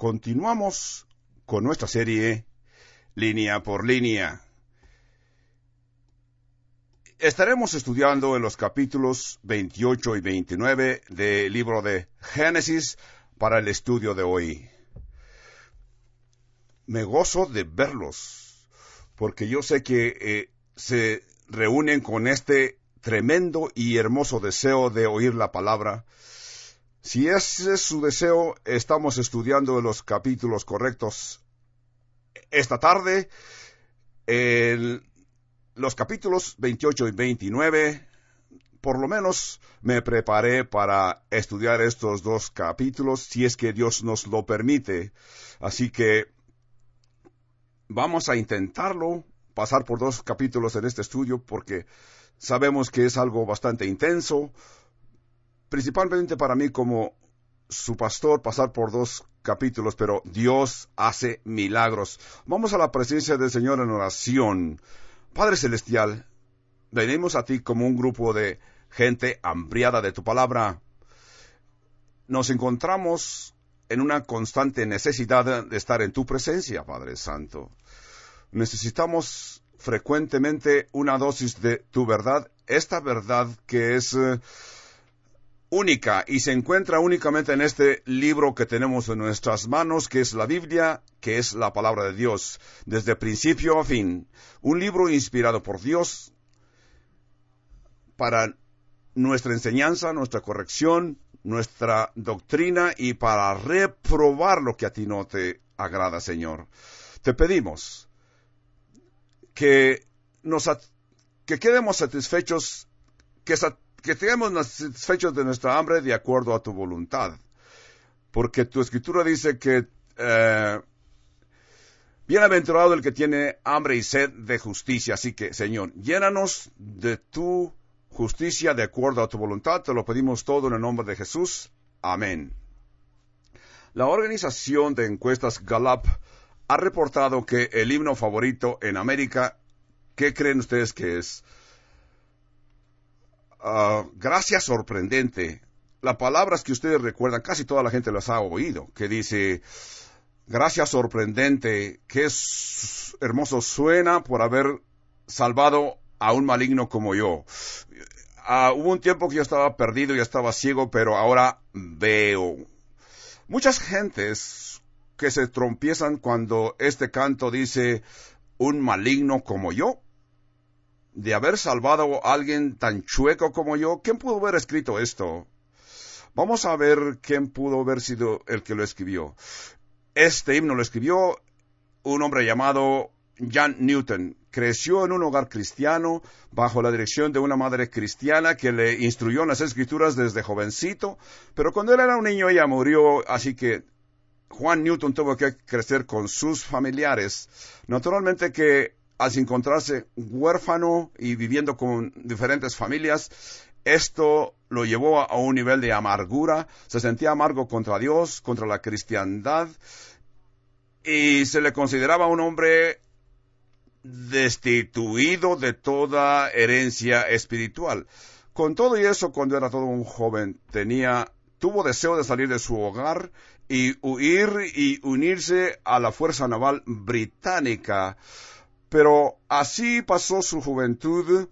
Continuamos con nuestra serie Línea por Línea. Estaremos estudiando en los capítulos 28 y 29 del libro de Génesis para el estudio de hoy. Me gozo de verlos, porque yo sé que se reúnen con este tremendo y hermoso deseo de oír la palabra. Si ese es su deseo, estamos estudiando los capítulos correctos esta tarde. Los capítulos 28 y 29, por lo menos me preparé para estudiar estos dos capítulos, si es que Dios nos lo permite. Así que vamos a intentarlo, pasar por dos capítulos en este estudio, porque sabemos que es algo bastante intenso, principalmente para mí como su pastor, pasar por dos capítulos, pero Dios hace milagros. Vamos a la presencia del Señor en oración. Padre Celestial, venimos a ti como un grupo de gente hambriada de tu palabra. Nos encontramos en una constante necesidad de estar en tu presencia, Padre Santo. Necesitamos frecuentemente una dosis de tu verdad, esta verdad que es única y se encuentra únicamente en este libro que tenemos en nuestras manos, que es la Biblia, que es la palabra de Dios, desde principio a fin. Un libro inspirado por Dios para nuestra enseñanza, nuestra corrección, nuestra doctrina y para reprobar lo que a ti no te agrada, Señor. Te pedimos que quedemos satisfechos, que estemos satisfechos de nuestra hambre de acuerdo a tu voluntad. Porque tu escritura dice que bienaventurado el que tiene hambre y sed de justicia. Así que, Señor, llénanos de tu justicia de acuerdo a tu voluntad. Te lo pedimos todo en el nombre de Jesús. Amén. La organización de encuestas Gallup ha reportado que el himno favorito en América, ¿qué creen ustedes que es? Gracia sorprendente. Las palabras que ustedes recuerdan, casi toda la gente las ha oído, que dice, gracia sorprendente, qué hermoso suena por haber salvado a un maligno como yo. Hubo un tiempo que yo estaba perdido, yo estaba ciego, pero ahora veo. Muchas gentes que se tropiezan cuando este canto dice, un maligno como yo. De haber salvado a alguien tan chueco como yo, ¿quién pudo haber escrito esto? Vamos a ver quién pudo haber sido el que lo escribió. Este himno lo escribió un hombre llamado John Newton. Creció en un hogar cristiano bajo la dirección de una madre cristiana que le instruyó en las escrituras desde jovencito, pero cuando él era un niño ella murió, así que Juan Newton tuvo que crecer con sus familiares. Naturalmente que al encontrarse huérfano y viviendo con diferentes familias, esto lo llevó a un nivel de amargura. Se sentía amargo contra Dios, contra la cristiandad, y se le consideraba un hombre destituido de toda herencia espiritual. Con todo y eso, cuando era todo un joven, tuvo deseo de salir de su hogar y huir y unirse a la Fuerza Naval Británica. Pero así pasó su juventud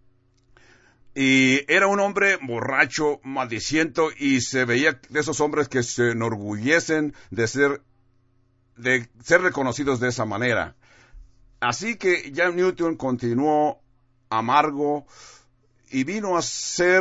y era un hombre borracho, maldiciento, y se veía de esos hombres que se enorgullecen de ser reconocidos de esa manera. Así que John Newton continuó amargo y vino a ser,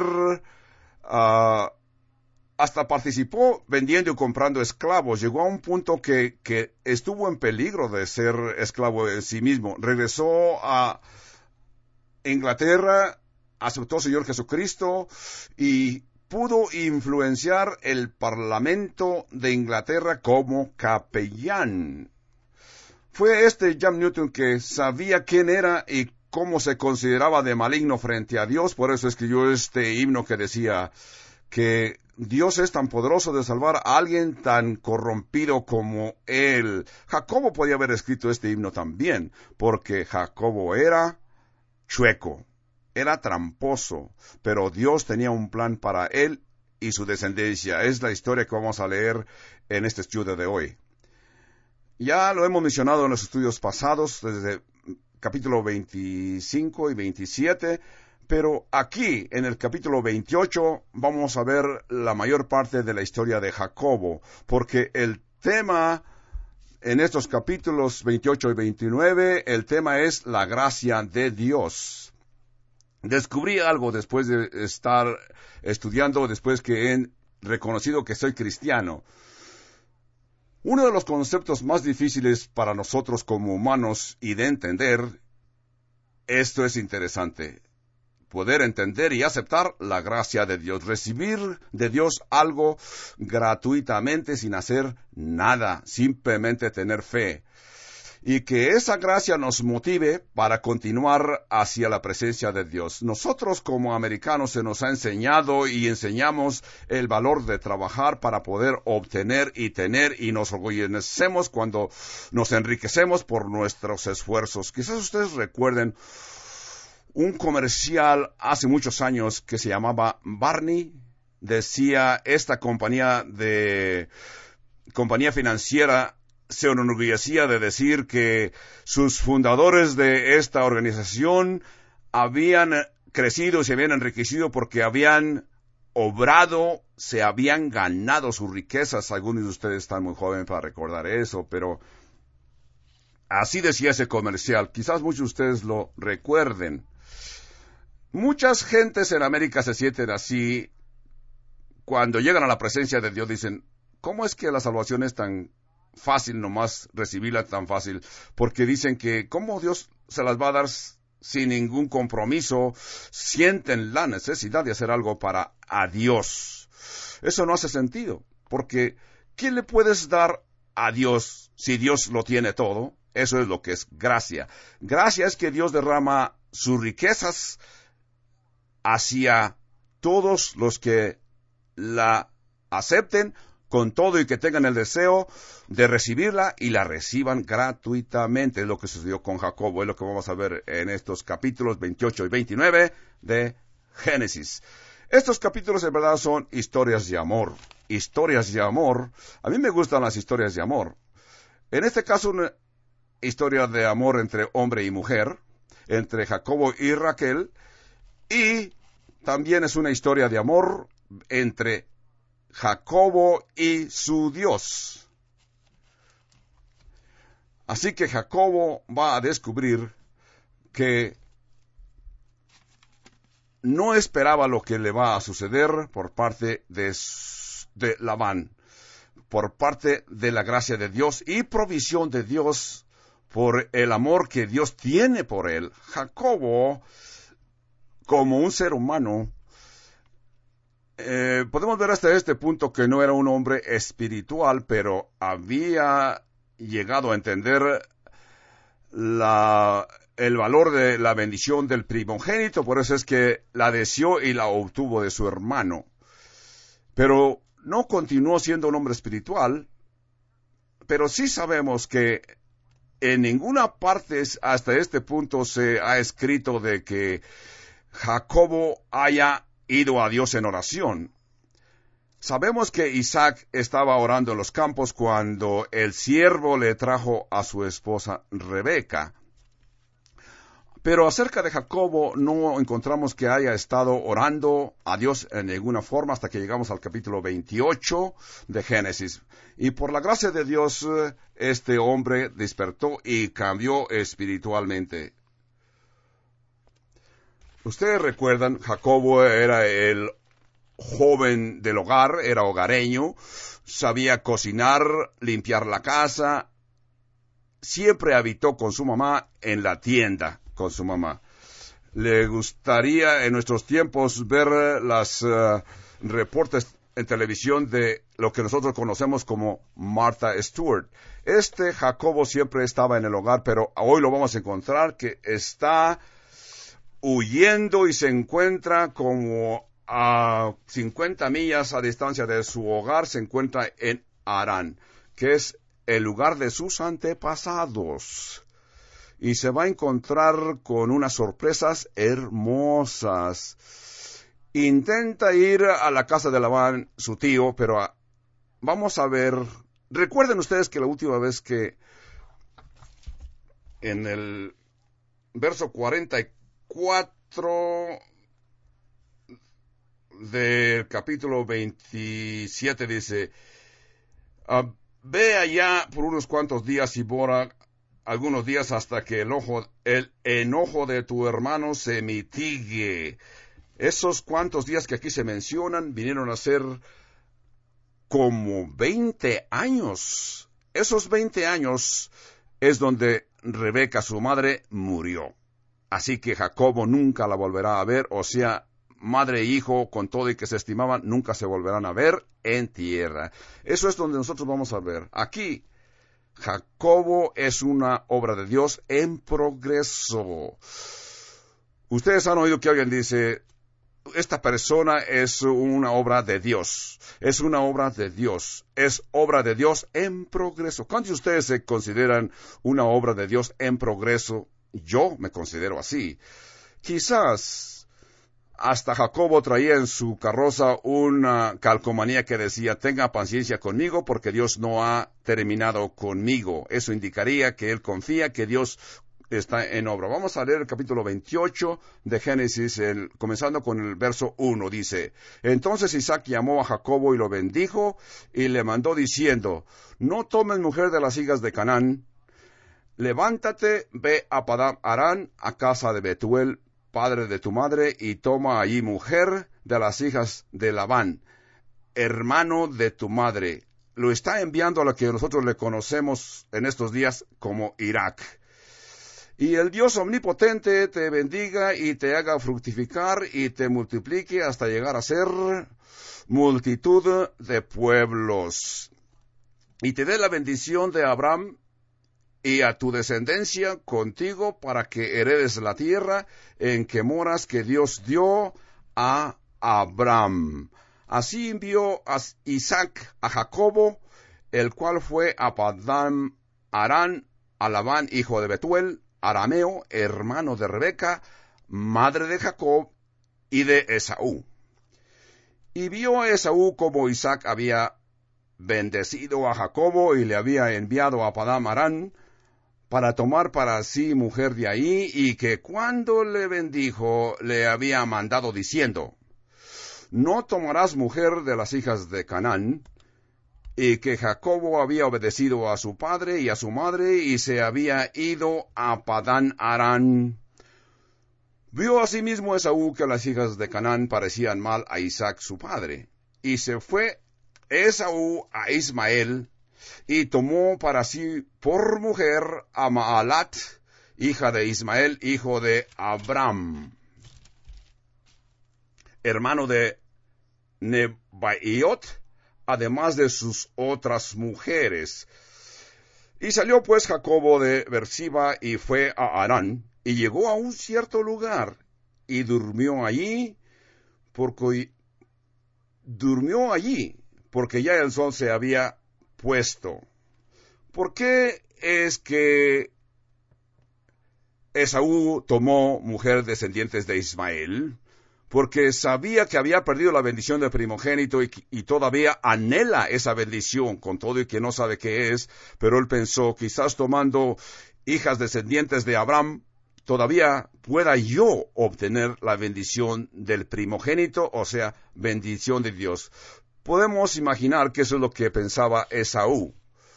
hasta participó vendiendo y comprando esclavos. Llegó a un punto que estuvo en peligro de ser esclavo de sí mismo. Regresó a Inglaterra, aceptó al Señor Jesucristo y pudo influenciar el Parlamento de Inglaterra como capellán. Fue este John Newton que sabía quién era y cómo se consideraba de maligno frente a Dios. Por eso escribió este himno que decía que Dios es tan poderoso de salvar a alguien tan corrompido como él. Jacobo podía haber escrito este himno también, porque Jacobo era chueco, era tramposo, pero Dios tenía un plan para él y su descendencia. Es la historia que vamos a leer en este estudio de hoy. Ya lo hemos mencionado en los estudios pasados, desde capítulo 25 y 27, pero aquí, en el capítulo 28, vamos a ver la mayor parte de la historia de Jacobo, porque el tema en estos capítulos 28 y 29, el tema es la gracia de Dios. Descubrí algo después de estar estudiando, después que he reconocido que soy cristiano. Uno de los conceptos más difíciles para nosotros como humanos y de entender, esto es interesante, poder entender y aceptar la gracia de Dios, recibir de Dios algo gratuitamente sin hacer nada, simplemente tener fe. Y que esa gracia nos motive para continuar hacia la presencia de Dios. Nosotros como americanos se nos ha enseñado y enseñamos el valor de trabajar para poder obtener y tener, y nos orgullecemos cuando nos enriquecemos por nuestros esfuerzos. Quizás ustedes recuerden un comercial hace muchos años que se llamaba Barney. Decía, esta compañía financiera se enorgullecía de decir que sus fundadores de esta organización habían crecido y se habían enriquecido porque habían obrado, se habían ganado sus riquezas. Algunos de ustedes están muy jóvenes para recordar eso, pero así decía ese comercial. Quizás muchos de ustedes lo recuerden. Muchas gentes en América se sienten así cuando llegan a la presencia de Dios. Dicen, ¿cómo es que la salvación es tan fácil nomás recibirla tan fácil? Porque dicen que ¿cómo Dios se las va a dar sin ningún compromiso? Sienten la necesidad de hacer algo para a Dios. Eso no hace sentido, porque ¿qué le puedes dar a Dios si Dios lo tiene todo? Eso es lo que es gracia. Gracia es que Dios derrama sus riquezas hacia todos los que la acepten con todo y que tengan el deseo de recibirla y la reciban gratuitamente. Es lo que sucedió con Jacobo, es lo que vamos a ver en estos capítulos 28 y 29 de Génesis. Estos capítulos en verdad son historias de amor. Historias de amor. A mí me gustan las historias de amor. En este caso, una historia de amor entre hombre y mujer, entre Jacobo y Raquel, y también es una historia de amor entre Jacobo y su Dios. Así que Jacobo va a descubrir que no esperaba lo que le va a suceder por parte de Labán, por parte de la gracia de Dios y provisión de Dios por el amor que Dios tiene por él. Jacobo, como un ser humano, podemos ver hasta este punto que no era un hombre espiritual, pero había llegado a entender el valor de la bendición del primogénito. Por eso es que la deseó y la obtuvo de su hermano. Pero no continuó siendo un hombre espiritual. Pero sí sabemos que en ninguna parte hasta este punto se ha escrito de que Jacobo haya ido a Dios en oración. Sabemos que Isaac estaba orando en los campos cuando el siervo le trajo a su esposa Rebeca. Pero acerca de Jacobo no encontramos que haya estado orando a Dios en ninguna forma hasta que llegamos al capítulo 28 de Génesis. Y por la gracia de Dios, este hombre despertó y cambió espiritualmente. Ustedes recuerdan, Jacobo era el joven del hogar, era hogareño, sabía cocinar, limpiar la casa, siempre habitó con su mamá en la tienda con su mamá. Le gustaría en nuestros tiempos ver las reportes en televisión de lo que nosotros conocemos como Martha Stewart. Este Jacobo siempre estaba en el hogar, pero hoy lo vamos a encontrar que está huyendo y se encuentra como a 50 millas a distancia de su hogar, se encuentra en Harán, que es el lugar de sus antepasados. Y se va a encontrar con unas sorpresas hermosas. Intenta ir a la casa de Labán, su tío, pero vamos a ver Recuerden ustedes que la última vez que en el verso 44 del capítulo 27 dice, ve allá por unos cuantos días y mora algunos días hasta que el enojo de tu hermano se mitigue. Esos cuantos días que aquí se mencionan vinieron a ser como 20 años. Esos 20 años es donde Rebeca, su madre, murió. Así que Jacobo nunca la volverá a ver, o sea, madre e hijo, con todo y que se estimaban, nunca se volverán a ver en tierra. Eso es donde nosotros vamos a ver. Aquí, Jacobo es una obra de Dios en progreso. Ustedes han oído que alguien dice, esta persona es una obra de Dios. Es una obra de Dios. Es obra de Dios en progreso. ¿Cuántos de ustedes se consideran una obra de Dios en progreso? Yo me considero así. Quizás hasta Jacobo traía en su carroza una calcomanía que decía, tenga paciencia conmigo porque Dios no ha terminado conmigo. Eso indicaría que él confía que Dios está en obra. Vamos a leer el capítulo 28 de Génesis, comenzando con el verso 1. Dice, entonces Isaac llamó a Jacobo y lo bendijo y le mandó diciendo, no tomes mujer de las hijas de Canaán, levántate, ve a Padán Aram, a casa de Betuel, padre de tu madre, y toma allí mujer de las hijas de Labán, hermano de tu madre. Lo está enviando a lo que nosotros le conocemos en estos días como Irak. Y el Dios omnipotente te bendiga y te haga fructificar y te multiplique hasta llegar a ser multitud de pueblos. Y te dé la bendición de Abraham y a tu descendencia contigo para que heredes la tierra en que moras que Dios dio a Abraham. Así envió a Isaac a Jacobo, el cual fue a Padán Aram, a Labán, hijo de Betuel, arameo, hermano de Rebeca, madre de Jacob y de Esaú. Y vio a Esaú como Isaac había bendecido a Jacobo y le había enviado a Padán Aram para tomar para sí mujer de ahí, y que cuando le bendijo le había mandado diciendo, no tomarás mujer de las hijas de Canaán, y que Jacobo había obedecido a su padre y a su madre, y se había ido a Padán Aram. Vio asimismo Esaú que las hijas de Canaán parecían mal a Isaac su padre, y se fue Esaú a Ismael, y tomó para sí por mujer a Maalat, hija de Ismael, hijo de Abraham, hermano de Nebaiot, además de sus otras mujeres. Y salió pues Jacobo de Beersheba y fue a Harán, y llegó a un cierto lugar, y durmió allí, porque ya el sol se había puesto. ¿Por qué es que Esaú tomó mujer descendientes de Ismael? Porque sabía que había perdido la bendición del primogénito y todavía anhela esa bendición, con todo y que no sabe qué es, pero él pensó, quizás tomando hijas descendientes de Abraham, todavía pueda yo obtener la bendición del primogénito, o sea, bendición de Dios. Podemos imaginar que eso es lo que pensaba Esaú.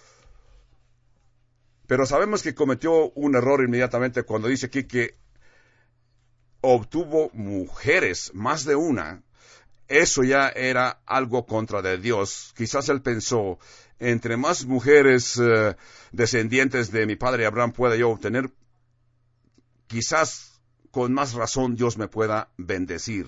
Pero sabemos que cometió un error inmediatamente cuando dice aquí que obtuvo mujeres, más de una. Eso ya era algo contra de Dios. Quizás él pensó, entre más mujeres descendientes de mi padre Abraham pueda yo obtener, quizás con más razón Dios me pueda bendecir.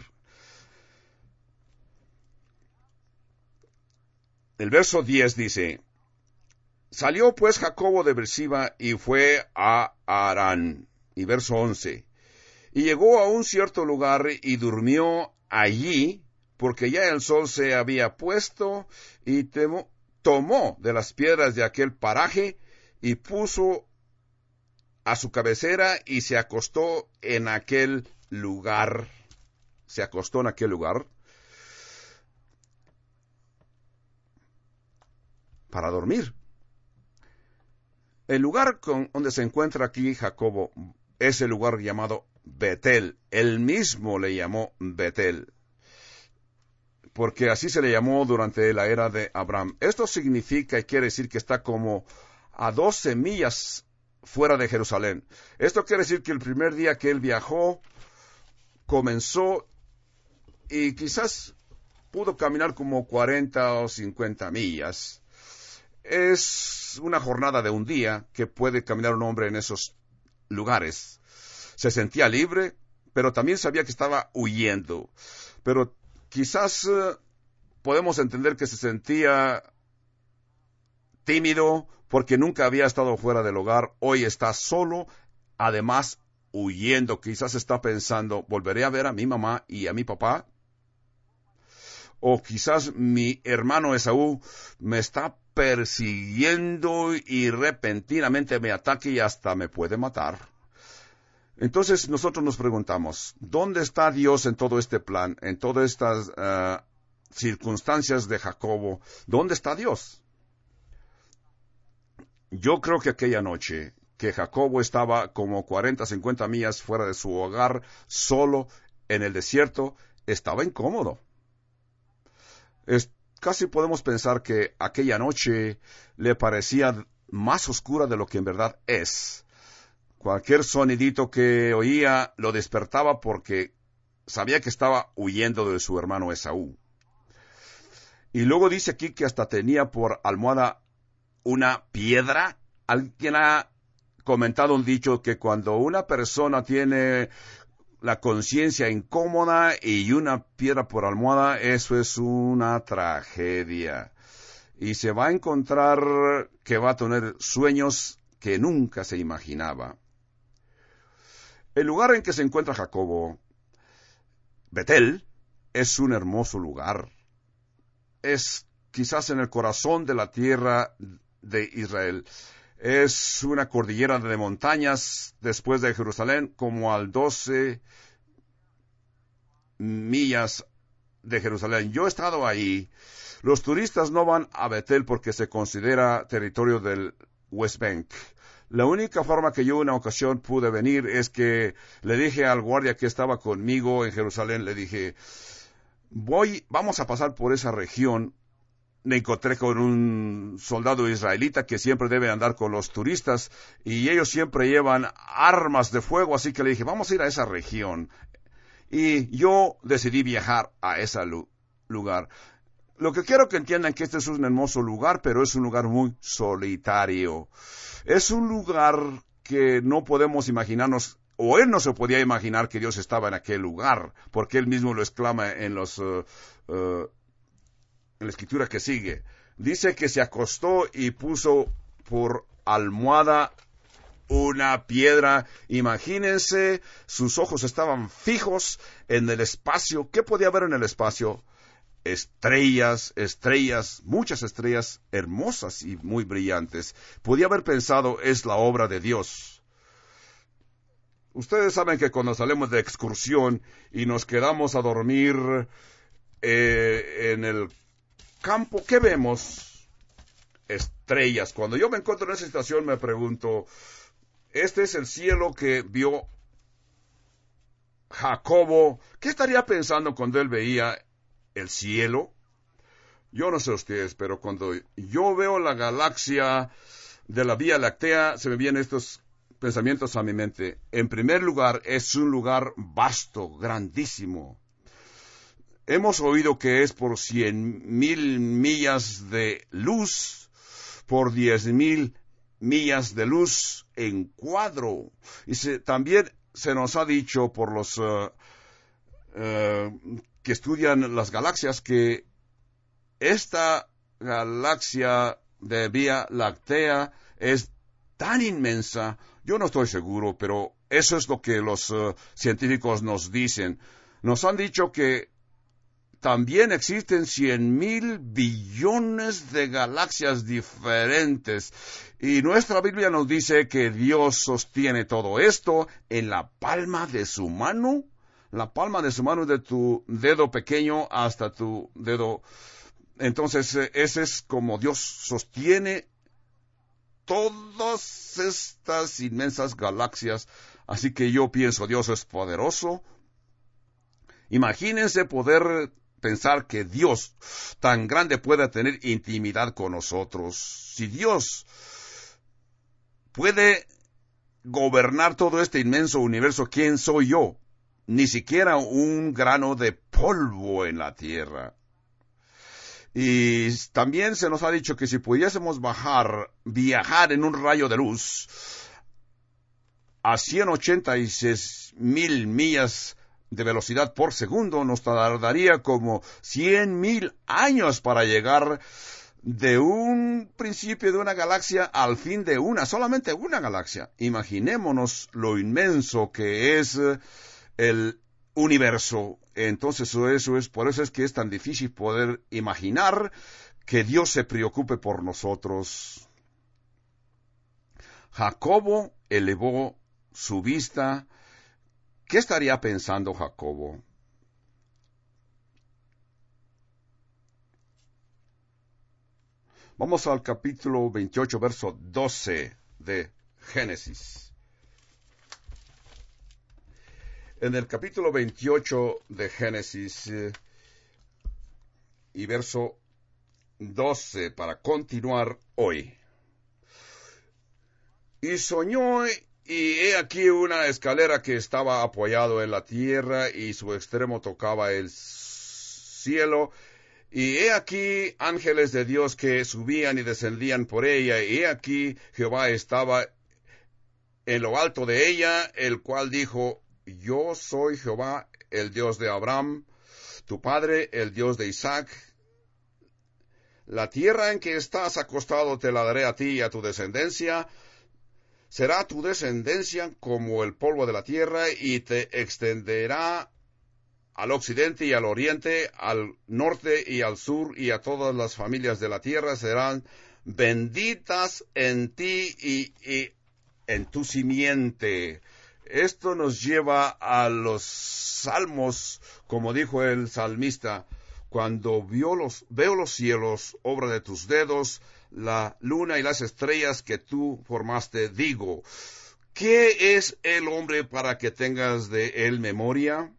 El verso 10 dice, salió pues Jacobo de Beersheba y fue a Harán. Y verso 11, y llegó a un cierto lugar y durmió allí, porque ya el sol se había puesto, y tomó de las piedras de aquel paraje y puso a su cabecera y se acostó en aquel lugar. Se acostó en aquel lugar. para dormir. El lugar donde se encuentra aquí Jacobo es el lugar llamado Betel. Él mismo le llamó Betel, porque así se le llamó durante la era de Abraham. Esto significa y quiere decir que está como a 12 millas fuera de Jerusalén. Esto quiere decir que el primer día que él viajó, comenzó y quizás pudo caminar como 40 o 50 millas. Es una jornada de un día que puede caminar un hombre en esos lugares. Se sentía libre, pero también sabía que estaba huyendo. Pero quizás podemos entender que se sentía tímido porque nunca había estado fuera del hogar. Hoy está solo, además huyendo. Quizás está pensando, ¿volveré a ver a mi mamá y a mi papá? O quizás mi hermano Esaú me está persiguiendo y repentinamente me ataque y hasta me puede matar. Entonces nosotros nos preguntamos, ¿dónde está Dios en todo este plan, en todas estas circunstancias de Jacobo? ¿Dónde está Dios? Yo creo que aquella noche que Jacobo estaba como 40, 50 millas fuera de su hogar, solo en el desierto, estaba incómodo. Casi podemos pensar que aquella noche le parecía más oscura de lo que en verdad es. Cualquier sonidito que oía lo despertaba porque sabía que estaba huyendo de su hermano Esaú. Y luego dice aquí que hasta tenía por almohada una piedra. Alguien ha comentado un dicho que cuando una persona tiene la conciencia incómoda y una piedra por almohada, eso es una tragedia. Y se va a encontrar que va a tener sueños que nunca se imaginaba. El lugar en que se encuentra Jacobo, Betel, es un hermoso lugar. Es quizás en el corazón de la tierra de Israel. Es una cordillera de montañas después de Jerusalén, como al 12 millas de Jerusalén. Yo he estado ahí. Los turistas no van a Betel porque se considera territorio del West Bank. La única forma que yo una ocasión pude venir es que le dije al guardia que estaba conmigo en Jerusalén, le dije, vamos a pasar por esa región. Me encontré con un soldado israelita que siempre debe andar con los turistas y ellos siempre llevan armas de fuego, así que le dije, vamos a ir a esa región. Y yo decidí viajar a ese lugar. Lo que quiero que entiendan que este es un hermoso lugar, pero es un lugar muy solitario. Es un lugar que no podemos imaginarnos, o él no se podía imaginar que Dios estaba en aquel lugar, porque él mismo lo exclama en la escritura que sigue. Dice que se acostó y puso por almohada una piedra. Imagínense, sus ojos estaban fijos en el espacio. ¿Qué podía haber en el espacio? Estrellas, muchas estrellas hermosas y muy brillantes. Podía haber pensado, es la obra de Dios. Ustedes saben que cuando salimos de excursión y nos quedamos a dormir en el campo, ¿qué vemos? Estrellas. Cuando yo me encuentro en esa situación me pregunto, este es el cielo que vio Jacobo. ¿Qué estaría pensando cuando él veía el cielo? Yo no sé ustedes, pero cuando yo veo la galaxia de la Vía Láctea, se me vienen estos pensamientos a mi mente. En primer lugar, es un lugar vasto, grandísimo. Hemos oído que es por 100,000 millas de luz, por 10,000 millas de luz en cuadro. Y también se nos ha dicho por los que estudian las galaxias que esta galaxia de Vía Láctea es tan inmensa. Yo no estoy seguro, pero eso es lo que los científicos nos dicen. Nos han dicho que también existen 100,000 billones de galaxias diferentes. Y nuestra Biblia nos dice que Dios sostiene todo esto en la palma de su mano. La palma de su mano, de tu dedo pequeño hasta tu dedo Entonces, ese es como Dios sostiene todas estas inmensas galaxias. Así que yo pienso, Dios es poderoso. Imagínense poder pensar que Dios tan grande pueda tener intimidad con nosotros. Si Dios puede gobernar todo este inmenso universo, ¿quién soy yo? Ni siquiera un grano de polvo en la tierra. Y también se nos ha dicho que si pudiésemos viajar en un rayo de luz a 186,000 millas de velocidad por segundo, nos tardaría como 100,000 años para llegar de un principio de una galaxia al fin de solamente una galaxia. Imaginémonos lo inmenso que es el universo. Entonces por eso es que es tan difícil poder imaginar que Dios se preocupe por nosotros. Jacobo elevó su vista. ¿Qué estaría pensando Jacobo? Vamos al capítulo 28, verso 12 de Génesis. En el capítulo 28 de Génesis y verso 12, para continuar hoy. Y soñó, y he aquí una escalera que estaba apoyado en la tierra, y su extremo tocaba el cielo. Y he aquí ángeles de Dios que subían y descendían por ella, y he aquí Jehová estaba en lo alto de ella, el cual dijo: Yo soy Jehová, el Dios de Abraham, tu padre, el Dios de Isaac. La tierra en que estás acostado te la daré a ti y a tu descendencia. Será tu descendencia como el polvo de la tierra, y te extenderá al occidente y al oriente, al norte y al sur, y a todas las familias de la tierra serán benditas en ti y en tu simiente. Esto nos lleva a los salmos, como dijo el salmista: cuando veo los cielos, obra de tus dedos, la luna y las estrellas que tú formaste, digo, ¿qué es el hombre para que tengas de él memoria?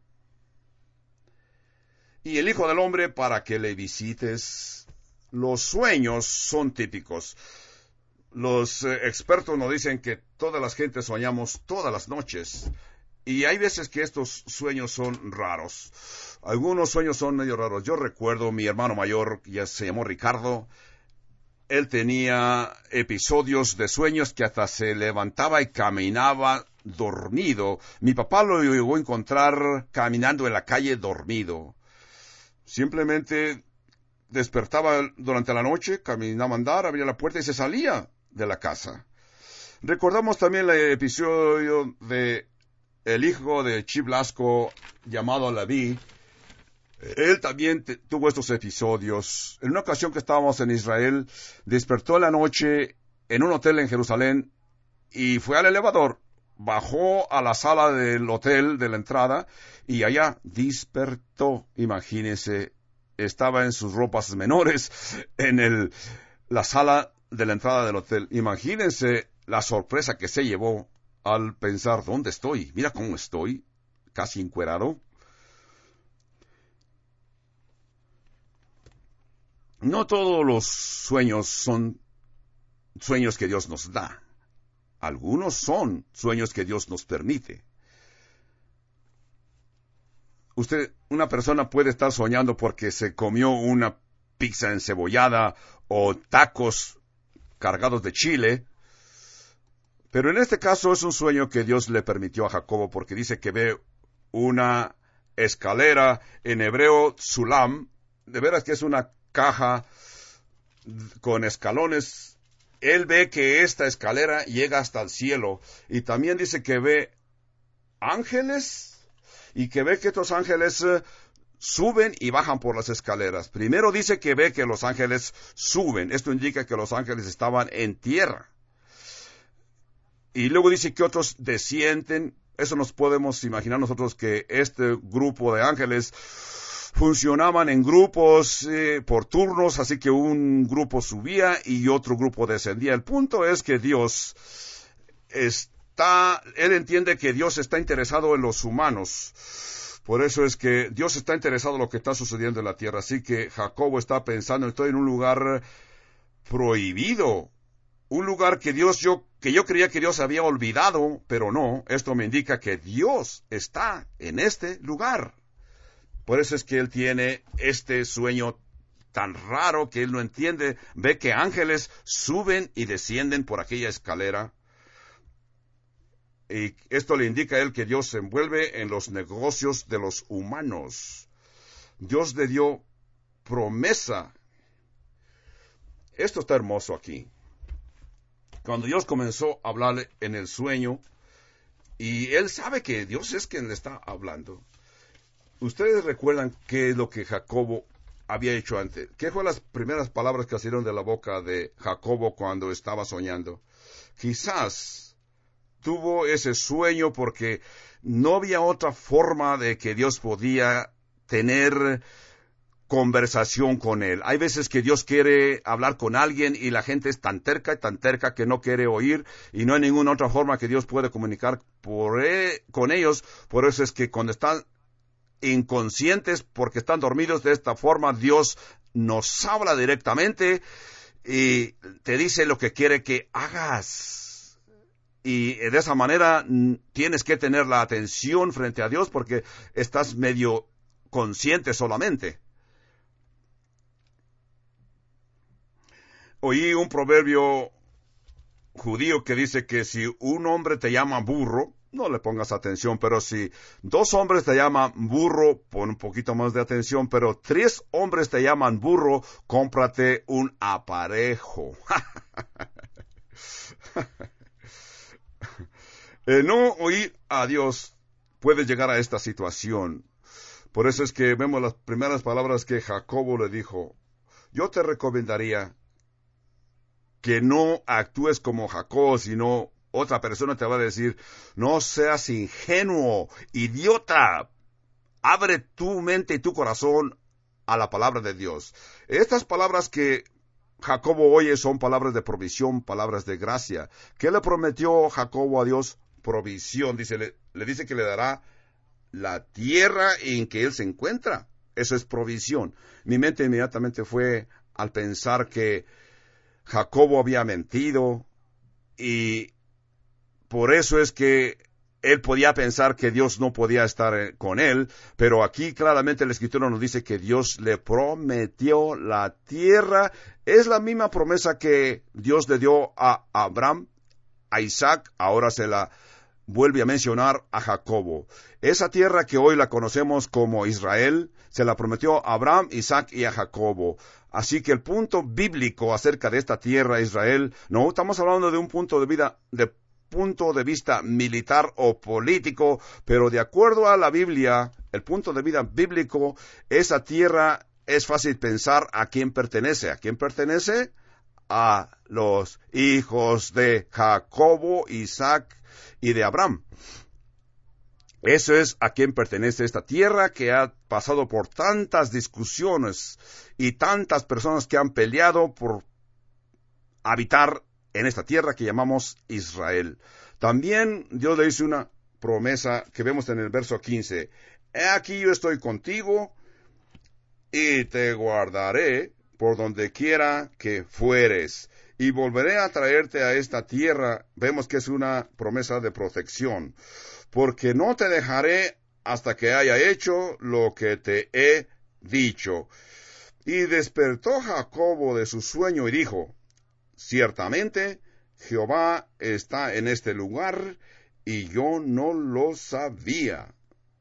Y el Hijo del Hombre para que le visites. Los sueños son típicos. Los expertos nos dicen que todas las gentes soñamos todas las noches. Y hay veces que estos sueños son raros. Algunos sueños son medio raros. Yo recuerdo mi hermano mayor, ya se llamó Ricardo. Él tenía episodios de sueños que hasta se levantaba y caminaba dormido. Mi papá lo llegó a encontrar caminando en la calle dormido. Simplemente despertaba durante la noche, caminaba a andar, abría la puerta y se salía de la casa. Recordamos también el episodio de el hijo de Chip Blasco llamado Leví. Él también tuvo estos episodios. En una ocasión que estábamos en Israel, despertó en la noche en un hotel en Jerusalén y fue al elevador. Bajó a la sala del hotel de la entrada y allá despertó. Imagínense, estaba en sus ropas menores en la sala de la entrada del hotel. Imagínense la sorpresa que se llevó al pensar: ¿dónde estoy? Mira cómo estoy, casi encuerado. No todos los sueños son sueños que Dios nos da. Algunos son sueños que Dios nos permite. Una persona puede estar soñando porque se comió una pizza encebollada o tacos cargados de chile. Pero en este caso es un sueño que Dios le permitió a Jacobo, porque dice que ve una escalera, en hebreo sulam, de veras que es una caja con escalones. Él ve que esta escalera llega hasta el cielo, y también dice que ve ángeles, y que ve que estos ángeles suben y bajan por las escaleras. Primero dice que ve que los ángeles suben. Esto indica que los ángeles estaban en tierra. Y luego dice que otros descienden. Eso nos podemos imaginar nosotros, que este grupo de ángeles funcionaban en grupos por turnos, así que un grupo subía y otro grupo descendía. El punto es que Él entiende que Dios está interesado en los humanos. Por eso es que Dios está interesado en lo que está sucediendo en la tierra. Así que Jacobo está pensando, estoy en un lugar prohibido. Un lugar que yo creía que Dios había olvidado, pero no. Esto me indica que Dios está en este lugar. Por eso es que él tiene este sueño tan raro que él no entiende. Ve que ángeles suben y descienden por aquella escalera. Y esto le indica a él que Dios se envuelve en los negocios de los humanos. Dios le dio promesa. Esto está hermoso aquí. Cuando Dios comenzó a hablarle en el sueño, y él sabe que Dios es quien le está hablando. ¿Ustedes recuerdan qué es lo que Jacobo había hecho antes? ¿Qué fueron las primeras palabras que salieron de la boca de Jacobo cuando estaba soñando? Quizás tuvo ese sueño porque no había otra forma de que Dios podía tener conversación con él. Hay veces que Dios quiere hablar con alguien y la gente es tan terca que no quiere oír, y no hay ninguna otra forma que Dios puede comunicar con ellos. Por eso es que cuando están inconscientes, porque están dormidos, de esta forma Dios nos habla directamente y te dice lo que quiere que hagas. Y de esa manera tienes que tener la atención frente a Dios porque estás medio consciente solamente. Oí un proverbio judío que dice que si un hombre te llama burro, no le pongas atención, pero si 2 hombres te llaman burro, pon un poquito más de atención, pero 3 hombres te llaman burro, cómprate un aparejo. No oír a Dios puede llegar a esta situación. Por eso es que vemos las primeras palabras que Jacobo le dijo. Yo te recomendaría que no actúes como Jacob, sino otra persona te va a decir, no seas ingenuo, idiota, abre tu mente y tu corazón a la palabra de Dios. Estas palabras que Jacobo oye son palabras de provisión, palabras de gracia. ¿Qué le prometió Jacobo a Dios? Provisión. Le dice que le dará la tierra en que él se encuentra. Eso es provisión. Mi mente inmediatamente fue al pensar que Jacobo había mentido y por eso es que él podía pensar que Dios no podía estar con él, pero aquí claramente la Escritura nos dice que Dios le prometió la tierra. Es la misma promesa que Dios le dio a Abraham, a Isaac, ahora se la vuelve a mencionar a Jacobo. Esa tierra que hoy la conocemos como Israel, se la prometió a Abraham, Isaac y a Jacobo. Así que el punto bíblico acerca de esta tierra, Israel, no estamos hablando de un punto de vista militar o político, pero de acuerdo a la Biblia, el punto de vista bíblico, esa tierra es fácil pensar a quién pertenece. ¿A quién pertenece? A los hijos de Jacobo, Isaac y de Abraham. Eso es a quien pertenece esta tierra que ha pasado por tantas discusiones y tantas personas que han peleado por habitar en esta tierra que llamamos Israel. También Dios le hizo una promesa que vemos en el verso 15. He aquí yo estoy contigo y te guardaré por donde quiera que fueres y volveré a traerte a esta tierra. Vemos que es una promesa de protección. Porque no te dejaré hasta que haya hecho lo que te he dicho. Y despertó Jacobo de su sueño y dijo, ciertamente Jehová está en este lugar y yo no lo sabía.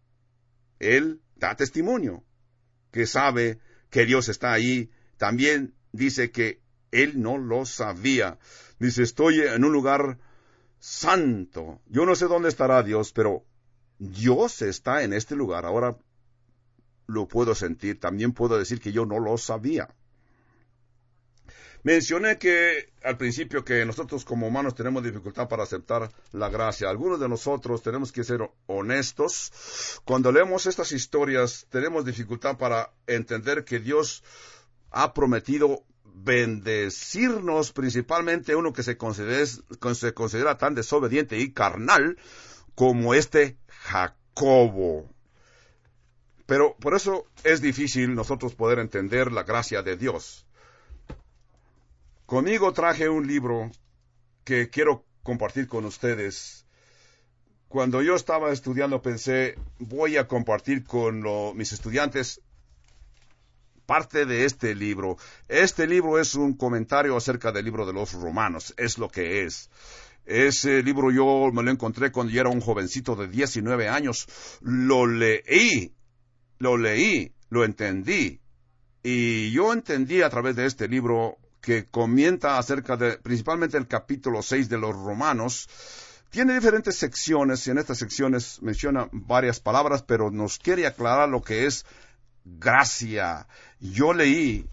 Él da testimonio que sabe que Dios está ahí. También dice que él no lo sabía. Dice, estoy en un lugar santo. Yo no sé dónde estará Dios, pero Dios está en este lugar. Ahora lo puedo sentir. También puedo decir que yo no lo sabía. Mencioné que al principio que nosotros como humanos tenemos dificultad para aceptar la gracia. Algunos de nosotros tenemos que ser honestos. Cuando leemos estas historias tenemos dificultad para entender que Dios ha prometido bendecirnos, principalmente uno que se considera tan desobediente y carnal como Jacobo. Pero por eso es difícil nosotros poder entender la gracia de Dios. Conmigo traje un libro que quiero compartir con ustedes. Cuando yo estaba estudiando pensé, voy a compartir con mis estudiantes parte de este libro. Este libro es un comentario acerca del libro de los Romanos, es lo que es. Ese libro yo me lo encontré cuando yo era un jovencito de 19 años. Lo leí, lo entendí. Y yo entendí a través de este libro que comenta acerca de, principalmente el capítulo 6 de los Romanos. Tiene diferentes secciones, y en estas secciones menciona varias palabras, pero nos quiere aclarar lo que es gracia. Yo leí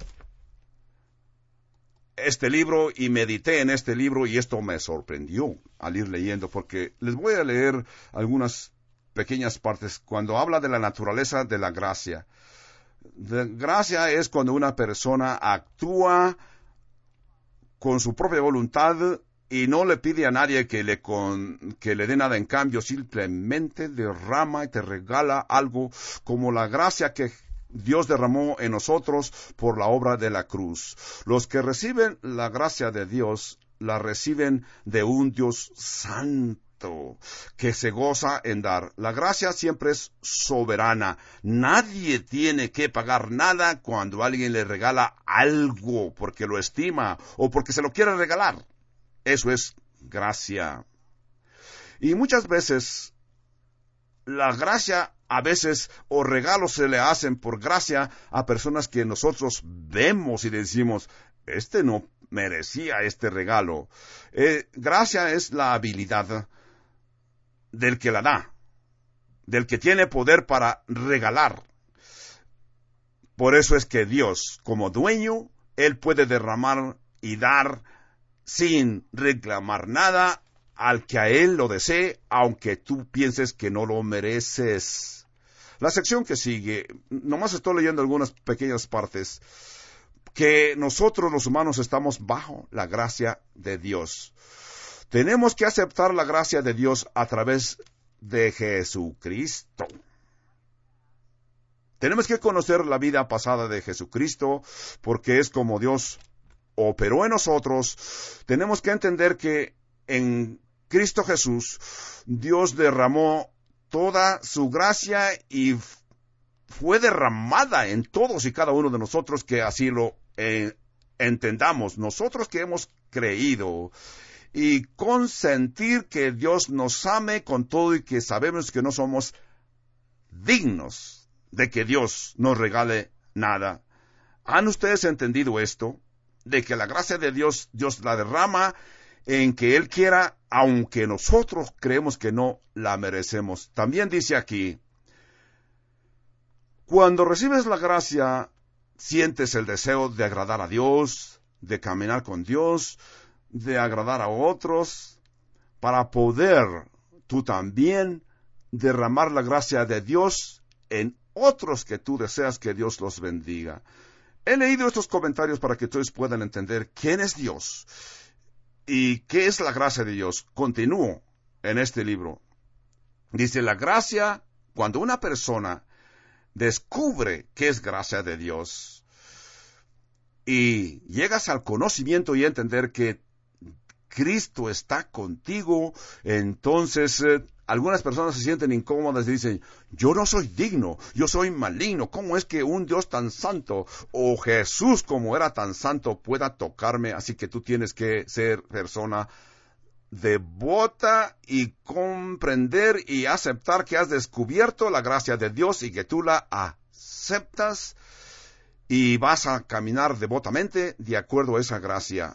este libro y medité en este libro y esto me sorprendió al ir leyendo, porque les voy a leer algunas pequeñas partes cuando habla de la naturaleza de la gracia. La gracia es cuando una persona actúa con su propia voluntad y no le pide a nadie que le dé nada en cambio, simplemente derrama y te regala algo como la gracia que Dios derramó en nosotros por la obra de la cruz. Los que reciben la gracia de Dios, la reciben de un Dios santo, que se goza en dar. La gracia siempre es soberana. Nadie tiene que pagar nada cuando alguien le regala algo porque lo estima o porque se lo quiere regalar. Eso es gracia. Y muchas veces la gracia o regalos se le hacen por gracia a personas que nosotros vemos y decimos, este no merecía este regalo. Gracia es la habilidad del que la da, del que tiene poder para regalar. Por eso es que Dios, como dueño, Él puede derramar y dar sin reclamar nada al que a Él lo desee, aunque tú pienses que no lo mereces. La sección que sigue, nomás estoy leyendo algunas pequeñas partes, que nosotros los humanos estamos bajo la gracia de Dios. Tenemos que aceptar la gracia de Dios a través de Jesucristo. Tenemos que conocer la vida pasada de Jesucristo, porque es como Dios operó en nosotros. Tenemos que entender que en Cristo Jesús, Dios derramó toda su gracia y fue derramada en todos y cada uno de nosotros que así lo entendamos. Nosotros que hemos creído y consentir que Dios nos ame con todo y que sabemos que no somos dignos de que Dios nos regale nada. ¿Han ustedes entendido esto? De que la gracia de Dios, Dios la derrama en que Él quiera, aunque nosotros creemos que no la merecemos. También dice aquí, cuando recibes la gracia, sientes el deseo de agradar a Dios, de caminar con Dios, de agradar a otros, para poder tú también derramar la gracia de Dios en otros que tú deseas que Dios los bendiga. He leído estos comentarios para que ustedes puedan entender quién es Dios y qué es la gracia de Dios. Continúo en este libro. Dice, la gracia, cuando una persona descubre qué es gracia de Dios y llegas al conocimiento y a entender que Cristo está contigo, entonces algunas personas se sienten incómodas y dicen, yo no soy digno, yo soy maligno, ¿cómo es que un Dios tan santo o Jesús como era tan santo pueda tocarme? Así que tú tienes que ser persona devota y comprender y aceptar que has descubierto la gracia de Dios y que tú la aceptas y vas a caminar devotamente de acuerdo a esa gracia.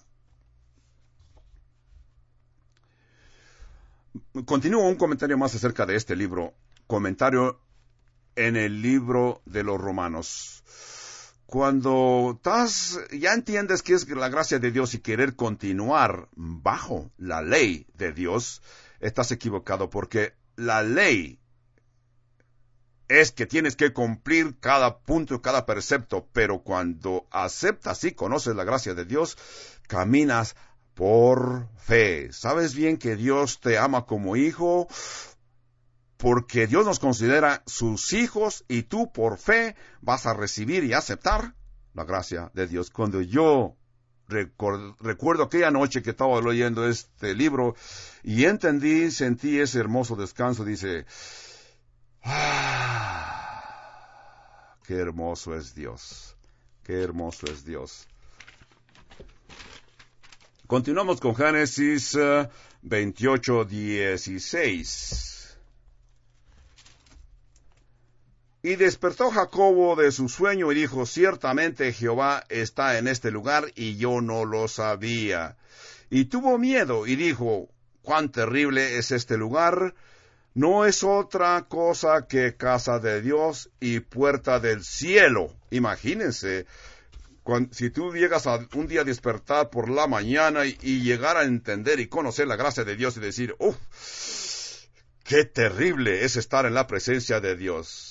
Continúo un comentario más acerca de este libro. Comentario en el libro de los Romanos. cuando ya entiendes qué es la gracia de Dios y querer continuar bajo la ley de Dios, estás equivocado, porque la ley es que tienes que cumplir cada punto, cada precepto, pero cuando aceptas y conoces la gracia de Dios, caminas por fe. ¿Sabes bien que Dios te ama como hijo? Porque Dios nos considera sus hijos y tú por fe vas a recibir y aceptar la gracia de Dios. Cuando yo recuerdo aquella noche que estaba leyendo este libro y sentí ese hermoso descanso, dice, qué hermoso es Dios, qué hermoso es Dios. Continuamos con Génesis 28:16. Y despertó Jacobo de su sueño y dijo, ciertamente Jehová está en este lugar y yo no lo sabía. Y tuvo miedo y dijo, cuán terrible es este lugar, no es otra cosa que casa de Dios y puerta del cielo. Imagínense, si tú llegas a un día a despertar por la mañana y llegar a entender y conocer la gracia de Dios y decir, qué terrible es estar en la presencia de Dios.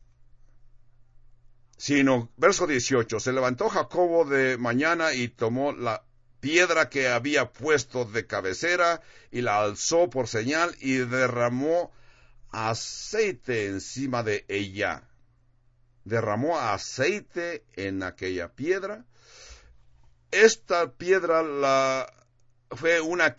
Verso 18, se levantó Jacobo de mañana y tomó la piedra que había puesto de cabecera y la alzó por señal y derramó aceite encima de ella. Derramó aceite en aquella piedra. Esta piedra fue una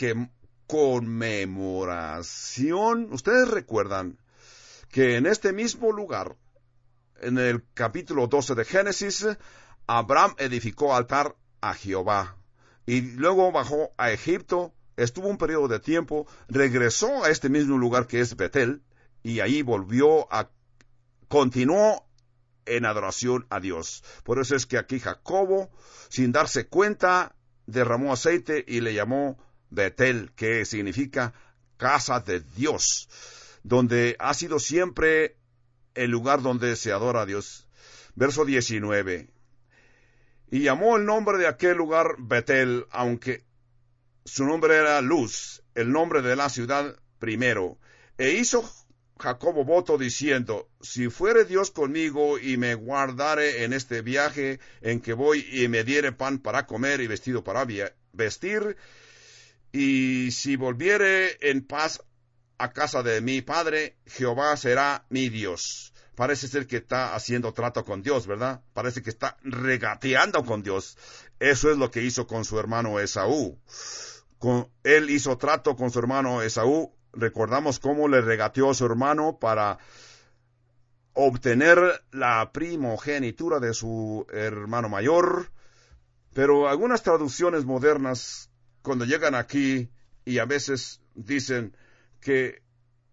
conmemoración. Ustedes recuerdan que en este mismo lugar, en el capítulo 12 de Génesis, Abraham edificó altar a Jehová. Y luego bajó a Egipto, estuvo un periodo de tiempo, regresó a este mismo lugar que es Betel, y ahí continuó en adoración a Dios. Por eso es que aquí Jacobo, sin darse cuenta, derramó aceite y le llamó Betel, que significa casa de Dios, donde ha sido siempre el lugar donde se adora a Dios. Verso 19. Y llamó el nombre de aquel lugar Betel, aunque su nombre era Luz, el nombre de la ciudad primero. E hizo Jacobo voto diciendo, si fuere Dios conmigo y me guardare en este viaje en que voy y me diere pan para comer y vestido para vestir, y si volviere en paz a casa de mi padre, Jehová será mi Dios. Parece ser que está haciendo trato con Dios, ¿verdad? Parece que está regateando con Dios. Eso es lo que hizo con su hermano Esaú. Él hizo trato con su hermano Esaú. Recordamos cómo le regateó a su hermano para obtener la primogenitura de su hermano mayor. Pero algunas traducciones modernas, cuando llegan aquí y a veces dicen que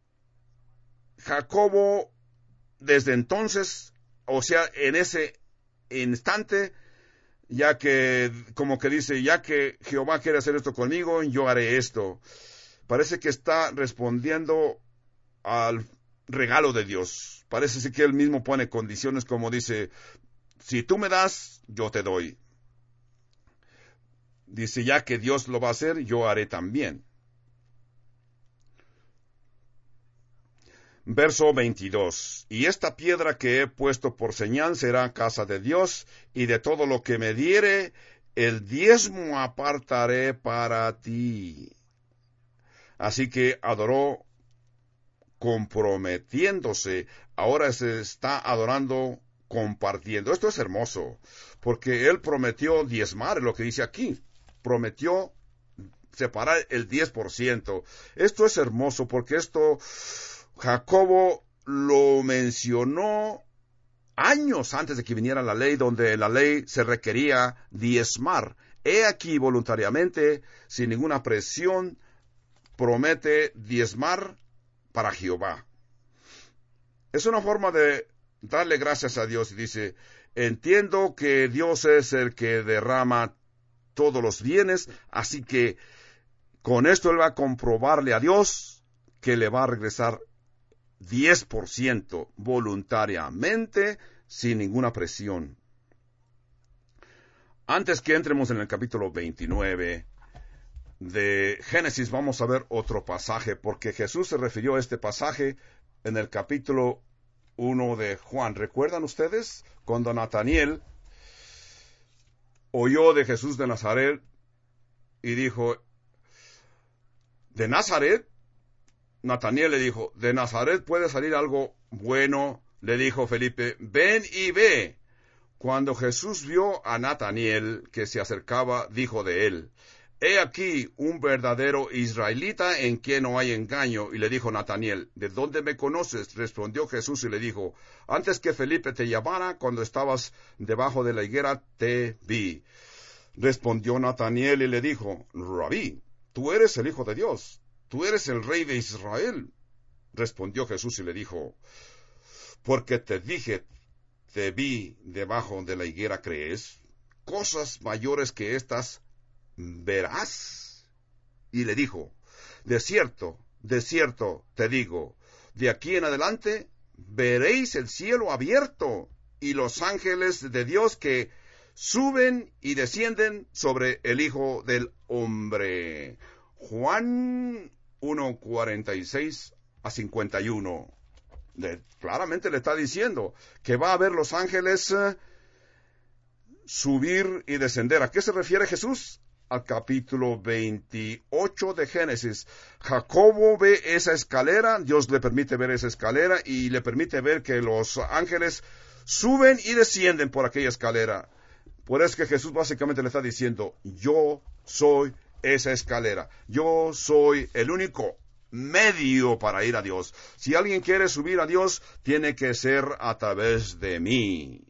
Jacobo desde entonces, o sea, en ese instante, ya que, como que dice, ya que Jehová quiere hacer esto conmigo, yo haré esto. Parece que está respondiendo al regalo de Dios. Parece que él mismo pone condiciones como dice, si tú me das, yo te doy. Dice, ya que Dios lo va a hacer, yo haré también. Verso 22. Y esta piedra que he puesto por señal será casa de Dios, y de todo lo que me diere, el diezmo apartaré para ti. Así que adoró comprometiéndose. Ahora se está adorando compartiendo. Esto es hermoso, porque él prometió diezmar, es lo que dice aquí. Prometió separar el 10%. Esto es hermoso, porque esto Jacobo lo mencionó años antes de que viniera la ley, donde la ley se requería diezmar. He aquí voluntariamente, sin ninguna presión, promete diezmar para Jehová. Es una forma de darle gracias a Dios. Y dice, entiendo que Dios es el que derrama todos los bienes, así que con esto él va a comprobarle a Dios que le va a regresar 10% voluntariamente, sin ninguna presión. Antes que entremos en el capítulo 29 de Génesis, vamos a ver otro pasaje, porque Jesús se refirió a este pasaje en el capítulo 1 de Juan. ¿Recuerdan ustedes? Cuando Nataniel oyó de Jesús de Nazaret y dijo, ¿de Nazaret? Nataniel le dijo, ¿de Nazaret puede salir algo bueno? Le dijo Felipe, ven y ve. Cuando Jesús vio a Nataniel que se acercaba, dijo de él, he aquí un verdadero israelita en quien no hay engaño. Y le dijo Nataniel, ¿de dónde me conoces? Respondió Jesús y le dijo, antes que Felipe te llamara, cuando estabas debajo de la higuera, te vi. Respondió Nataniel y le dijo, Rabí, tú eres el Hijo de Dios, tú eres el Rey de Israel. Respondió Jesús y le dijo, porque te dije, te vi debajo de la higuera, ¿crees? Cosas mayores que estas verás. Y le dijo, de cierto, te digo, de aquí en adelante veréis el cielo abierto y los ángeles de Dios que suben y descienden sobre el Hijo del Hombre. Juan 1:46 a 51. Claramente le está diciendo que va a ver los ángeles subir y descender. ¿A qué se refiere Jesús? Al capítulo 28 de Génesis. Jacobo ve esa escalera, Dios le permite ver esa escalera y le permite ver que los ángeles suben y descienden por aquella escalera. Por eso que Jesús básicamente le está diciendo, yo soy esa escalera, yo soy el único medio para ir a Dios. Si alguien quiere subir a Dios, tiene que ser a través de mí.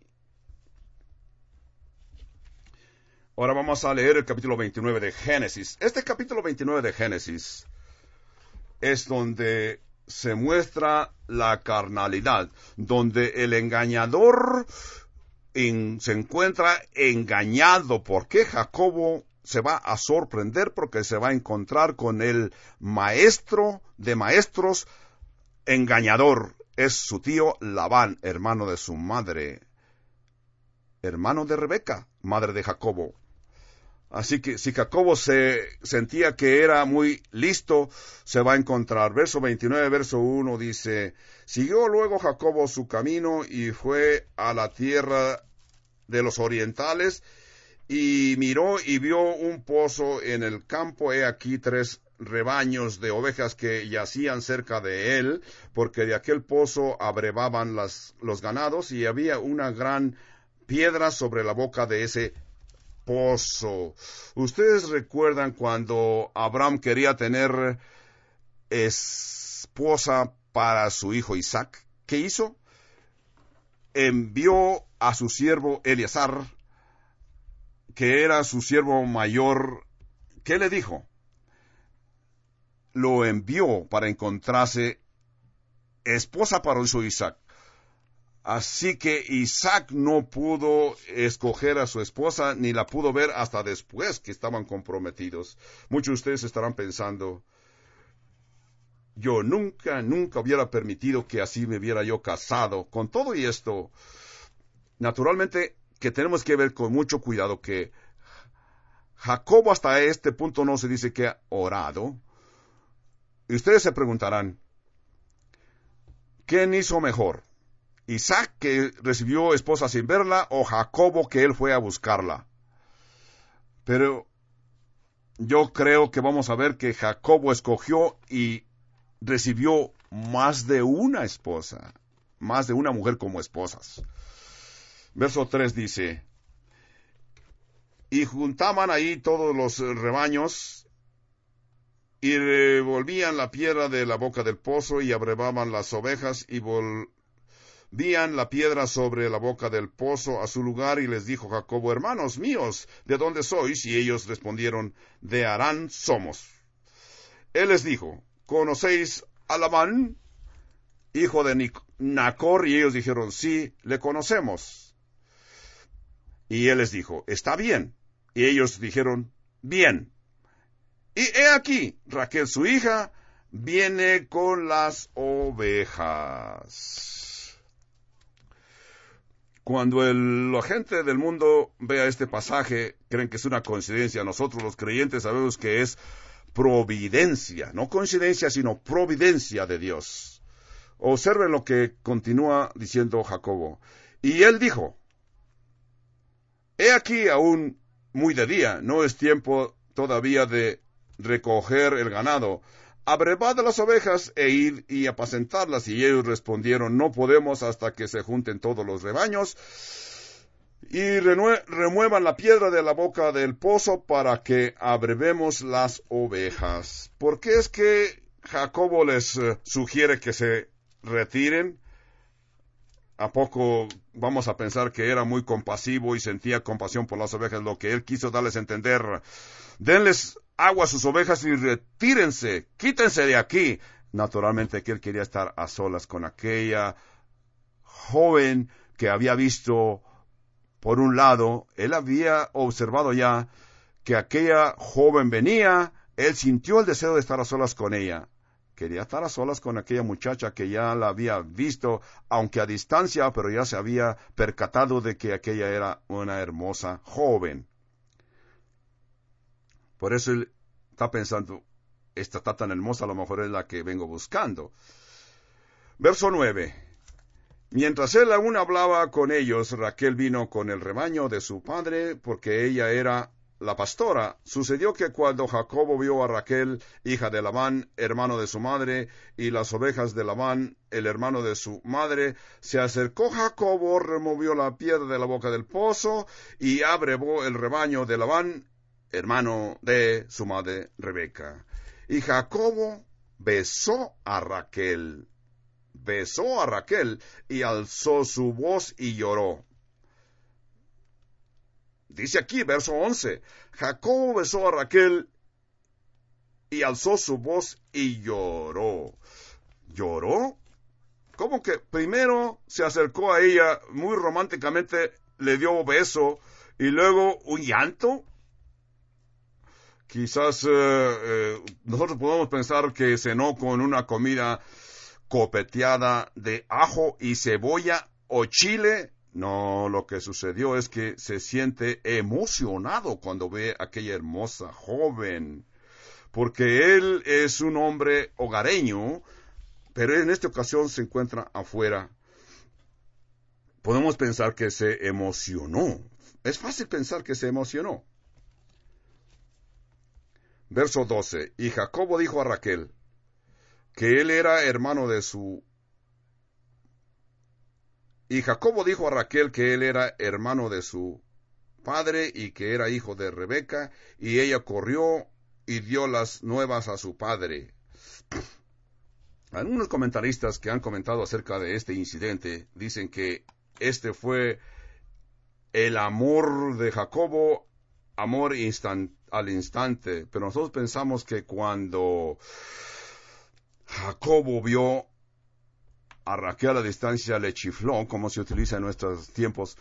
Ahora vamos a leer el capítulo 29 de Génesis. Este capítulo 29 de Génesis es donde se muestra la carnalidad, donde el engañador se encuentra engañado. Porque Jacobo se va a sorprender porque se va a encontrar con el maestro de maestros engañador. Es su tío Labán, hermano de su madre, hermano de Rebeca, madre de Jacobo. Así que si Jacobo se sentía que era muy listo, se va a encontrar. Verso 29, verso 1 dice, siguió luego Jacobo su camino y fue a la tierra de los orientales y miró y vio un pozo en el campo. He aquí 3 rebaños de ovejas que yacían cerca de él, porque de aquel pozo abrevaban los ganados, y había una gran piedra sobre la boca de ese pozo. ¿Ustedes recuerdan cuando Abraham quería tener esposa para su hijo Isaac? ¿Qué hizo? Envió a su siervo Eleazar, que era su siervo mayor. ¿Qué le dijo? Lo envió para encontrarse esposa para su Isaac. Así que Isaac no pudo escoger a su esposa, ni la pudo ver hasta después que estaban comprometidos. Muchos de ustedes estarán pensando, yo nunca hubiera permitido que así me hubiera yo casado. Con todo y esto, naturalmente que tenemos que ver con mucho cuidado que Jacobo hasta este punto no se dice que ha orado. Y ustedes se preguntarán, ¿quién hizo mejor? ¿Isaac, que recibió esposa sin verla, o Jacobo, que él fue a buscarla? Pero yo creo que vamos a ver que Jacobo escogió y recibió más de una esposa, más de una mujer como esposas. Verso 3 dice, y juntaban ahí todos los rebaños, y revolvían la piedra de la boca del pozo, y abrevaban las ovejas, y volvían la piedra sobre la boca del pozo a su lugar. Y les dijo Jacobo, hermanos míos, ¿de dónde sois? Y ellos respondieron, de Harán somos. Él les dijo, ¿conocéis a Labán, hijo de Nacor? Y ellos dijeron, sí, le conocemos. Y él les dijo, está bien. Y ellos dijeron, bien. Y he aquí, Raquel su hija viene con las ovejas. Cuando la gente del mundo vea este pasaje, creen que es una coincidencia. Nosotros los creyentes sabemos que es providencia, no coincidencia, sino providencia de Dios. Observen lo que continúa diciendo Jacobo. Y él dijo, he aquí aún muy de día, no es tiempo todavía de recoger el ganado. Abrevad las ovejas e id y apacentarlas. Y ellos respondieron, no podemos hasta que se junten todos los rebaños y remuevan la piedra de la boca del pozo para que abrevemos las ovejas. ¿Por qué es que Jacobo les sugiere que se retiren? ¿A poco vamos a pensar que era muy compasivo y sentía compasión por las ovejas? Lo que él quiso darles a entender, denles agua a sus ovejas y retírense, quítense de aquí. Naturalmente que él quería estar a solas con aquella joven que había visto. Por un lado, él había observado ya que aquella joven venía, él sintió el deseo de estar a solas con ella. Quería estar a solas con aquella muchacha que ya la había visto, aunque a distancia, pero ya se había percatado de que aquella era una hermosa joven. Por eso él está pensando, esta está tan hermosa, a lo mejor es la que vengo buscando. Verso 9. Mientras él aún hablaba con ellos, Raquel vino con el rebaño de su padre, porque ella era la pastora. Sucedió que cuando Jacobo vio a Raquel, hija de Labán, hermano de su madre, y las ovejas de Labán, el hermano de su madre, se acercó Jacobo, removió la piedra de la boca del pozo, y abrevó el rebaño de Labán, hermano de su madre Rebeca. Y Jacobo besó a Raquel y alzó su voz y lloró. Dice aquí, verso 11, Jacobo besó a Raquel y alzó su voz y lloró. ¿Lloró? ¿Cómo que primero se acercó a ella muy románticamente, le dio beso y luego un llanto? Quizás nosotros podemos pensar que cenó con una comida copeteada de ajo y cebolla o chile. No, lo que sucedió es que se siente emocionado cuando ve a aquella hermosa joven, porque él es un hombre hogareño, pero en esta ocasión se encuentra afuera. Podemos pensar que se emocionó. Es fácil pensar que se emocionó. Verso 12. Y Jacobo dijo a Raquel que él era hermano de su... Y Jacobo dijo a Raquel que él era hermano de su padre y que era hijo de Rebeca, y ella corrió y dio las nuevas a su padre. Algunos comentaristas que han comentado acerca de este incidente dicen que este fue el amor de Jacobo, amor al instante, pero nosotros pensamos que cuando Jacobo vio a Raquel a la distancia, le chifló, como se utiliza en nuestros tiempos.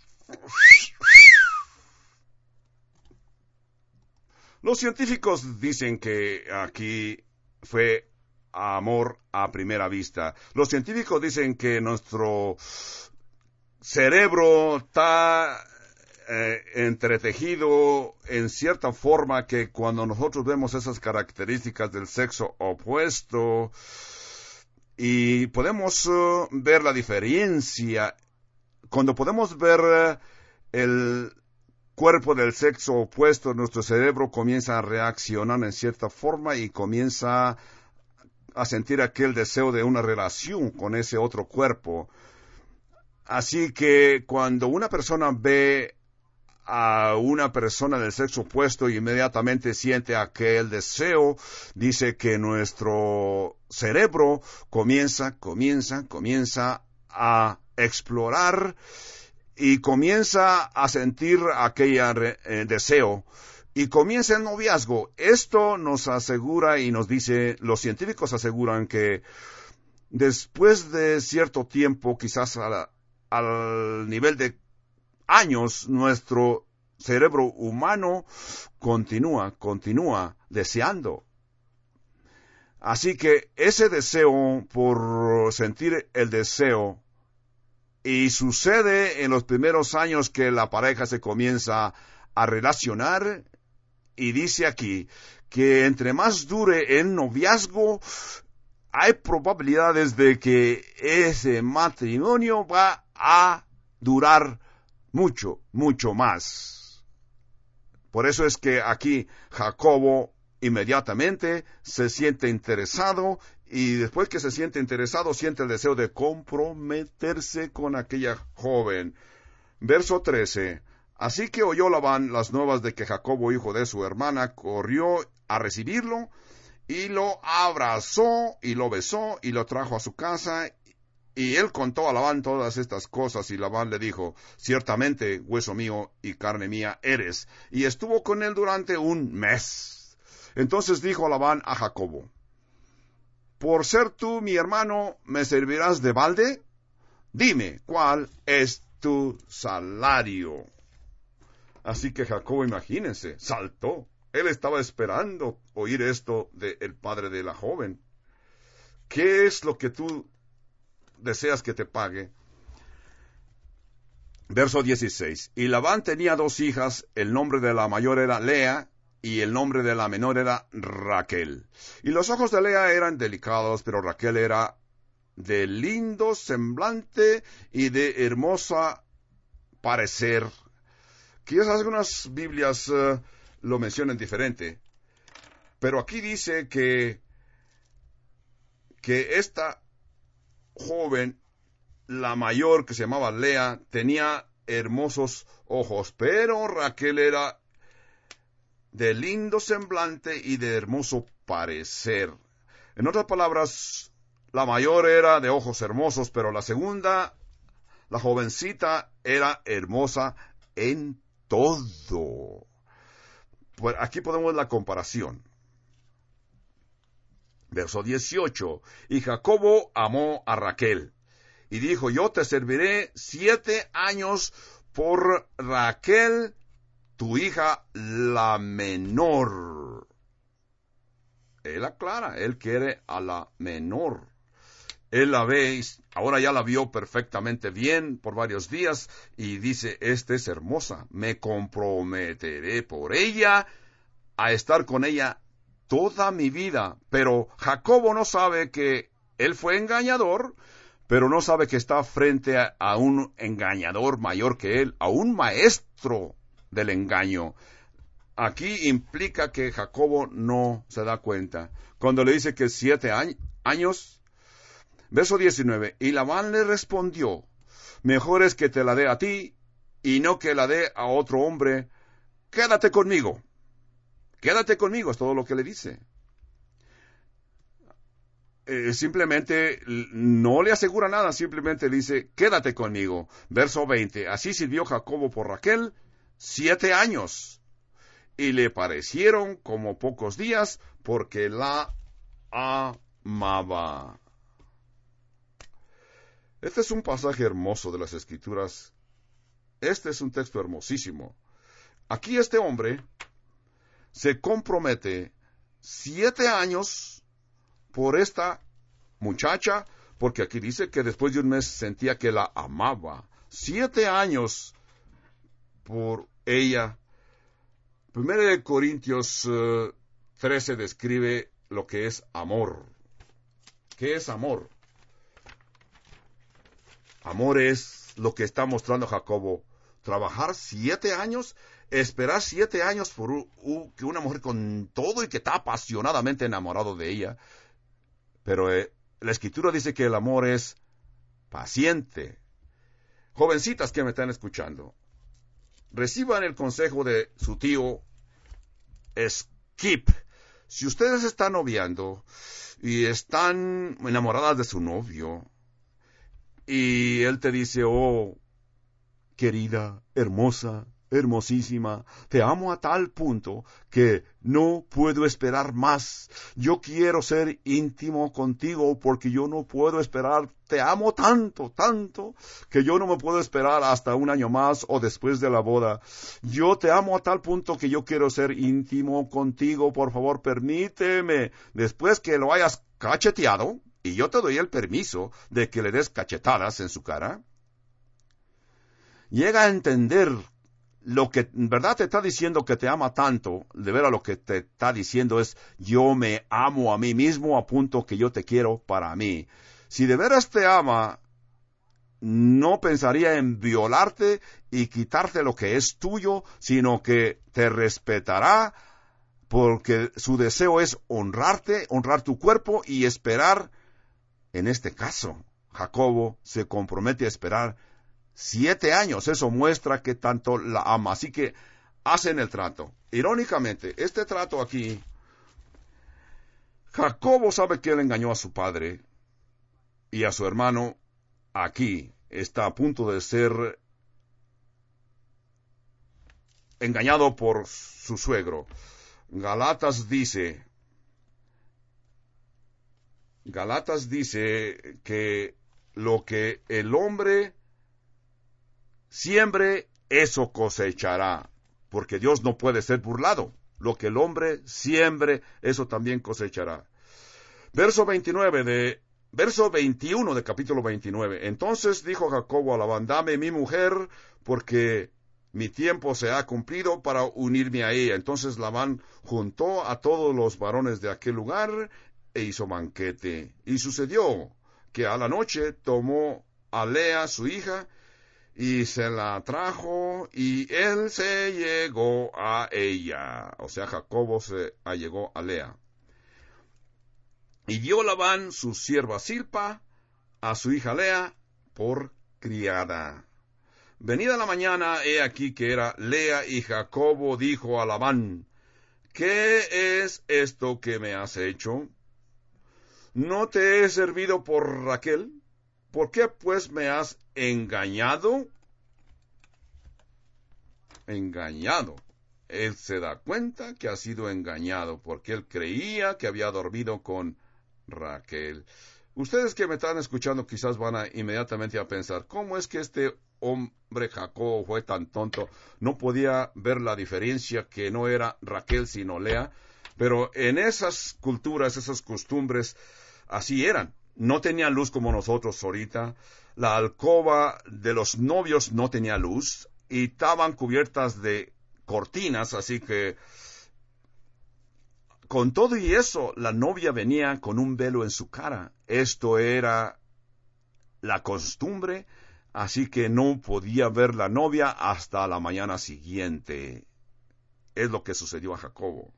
Los científicos dicen que aquí fue amor a primera vista. Los científicos dicen que nuestro cerebro está entretejido en cierta forma que cuando nosotros vemos esas características del sexo opuesto y podemos ver la diferencia, cuando podemos ver el cuerpo del sexo opuesto, nuestro cerebro comienza a reaccionar en cierta forma y comienza a sentir aquel deseo de una relación con ese otro cuerpo. Así que cuando una persona ve a una persona del sexo opuesto y inmediatamente siente aquel deseo, dice que nuestro cerebro comienza a explorar y comienza a sentir aquel deseo y comienza el noviazgo. Esto nos asegura y nos dice, los científicos aseguran que después de cierto tiempo, quizás al nivel de años, nuestro cerebro humano continúa deseando. Así que ese deseo, por sentir el deseo, Y sucede en los primeros años que la pareja se comienza a relacionar, y dice aquí que entre más dure el noviazgo, hay probabilidades de que ese matrimonio va a durar mucho, mucho más. Por eso es que aquí Jacobo inmediatamente se siente interesado, y después que se siente interesado, siente el deseo de comprometerse con aquella joven. Verso 13. Así que oyó Labán las nuevas de que Jacobo, hijo de su hermana, corrió a recibirlo, y lo abrazó, y lo besó, y lo trajo a su casa. Y él contó a Labán todas estas cosas, y Labán le dijo: ciertamente, hueso mío y carne mía eres. Y estuvo con él durante un mes. Entonces dijo Labán a Jacobo: por ser tú mi hermano, ¿me servirás de balde? Dime, ¿cuál es tu salario? Así que Jacobo, imagínense, saltó. Él estaba esperando oír esto del padre de la joven. ¿Qué es lo que tú deseas que te pague? Verso 16. Y Labán tenía 2 hijas, el nombre de la mayor era Lea, y el nombre de la menor era Raquel. Y los ojos de Lea eran delicados, pero Raquel era de lindo semblante y de hermosa parecer. Quizás algunas Biblias lo mencionan diferente, pero aquí dice que esta joven, la mayor, que se llamaba Lea, tenía hermosos ojos, pero Raquel era de lindo semblante y de hermoso parecer. En otras palabras, la mayor era de ojos hermosos, pero la segunda, la jovencita, era hermosa en todo. Pues aquí podemos ver la comparación. Verso 18. Y Jacobo amó a Raquel, y dijo: yo te serviré 7 años por Raquel, tu hija la menor. Él aclara, él quiere a la menor. Él la ve, ahora ya la vio perfectamente bien por varios días, y dice: esta es hermosa, me comprometeré por ella a estar con ella toda mi vida. Pero Jacobo no sabe que él fue engañador, pero no sabe que está frente a un engañador mayor que él, a un maestro del engaño. Aquí implica que Jacobo no se da cuenta. Cuando le dice que 7 años, verso 19, y Labán le respondió: mejor es que te la dé a ti, y no que la dé a otro hombre. Quédate conmigo, es todo lo que le dice. Simplemente no le asegura nada, simplemente le dice: quédate conmigo. Verso 20, así sirvió Jacobo por Raquel 7 años, y le parecieron como pocos días, porque la amaba. Este es un pasaje hermoso de las Escrituras. Este es un texto hermosísimo. Aquí este hombre se compromete 7 años por esta muchacha, porque aquí dice que después de un mes sentía que la amaba. 7 años por ella. 1 Corintios 13 describe lo que es amor. ¿Qué es amor? Amor es lo que está mostrando Jacobo. Trabajar 7 años, esperar 7 años por que una mujer con todo y que está apasionadamente enamorado de ella. Pero la Escritura dice que el amor es paciente. Jovencitas que me están escuchando, reciban el consejo de su tío Skip. Si ustedes están noviando y están enamoradas de su novio, y él te dice: oh, querida, hermosa, hermosísima, te amo a tal punto que no puedo esperar más. Yo quiero ser íntimo contigo porque yo no puedo esperar. Te amo tanto, tanto, que yo no me puedo esperar hasta 1 año más o después de la boda. Yo te amo a tal punto que yo quiero ser íntimo contigo. Por favor, permíteme. Después que lo hayas cacheteado, y yo te doy el permiso de que le des cachetadas en su cara, llega a entender lo que en verdad te está diciendo que te ama tanto, de veras lo que te está diciendo es, yo me amo a mí mismo a punto que yo te quiero para mí. Si de veras te ama, no pensaría en violarte y quitarte lo que es tuyo, sino que te respetará, porque su deseo es honrarte, honrar tu cuerpo y esperar. En este caso, Jacobo se compromete a esperar 7 años. Eso muestra que tanto la ama. Así que hacen el trato. Irónicamente, este trato aquí, Jacobo sabe que él engañó a su padre y a su hermano. Aquí está a punto de ser engañado por su suegro. Galatas dice que lo que el hombre siembre, eso cosechará, porque Dios no puede ser burlado. Lo que el hombre siembre, eso también cosechará. Verso 21 de capítulo 29. Entonces dijo Jacobo a Labán, dame mi mujer, porque mi tiempo se ha cumplido para unirme a ella. Entonces Labán juntó a todos los varones de aquel lugar e hizo banquete. Y sucedió que a la noche tomó a Lea su hija y se la trajo, y él se llegó a ella. O sea, Jacobo se allegó a Lea. Y dio Labán su sierva Zilpa a su hija Lea por criada. Venida la mañana, he aquí que era Lea, y Jacobo dijo a Labán, ¿qué es esto que me has hecho? ¿No te he servido por Raquel? ¿Por qué pues me has engañado? Engañado. Él se da cuenta que ha sido engañado, porque él creía que había dormido con Raquel. Ustedes que me están escuchando quizás van a inmediatamente a pensar, ¿cómo es que este hombre Jacob fue tan tonto? No podía ver la diferencia, que no era Raquel sino Lea. Pero en esas culturas, esas costumbres, así eran. No tenían luz como nosotros ahorita. La alcoba de los novios no tenía luz y estaban cubiertas de cortinas, así que con todo y eso, la novia venía con un velo en su cara. Esto era la costumbre, así que no podía ver la novia hasta la mañana siguiente. Es lo que sucedió a Jacobo.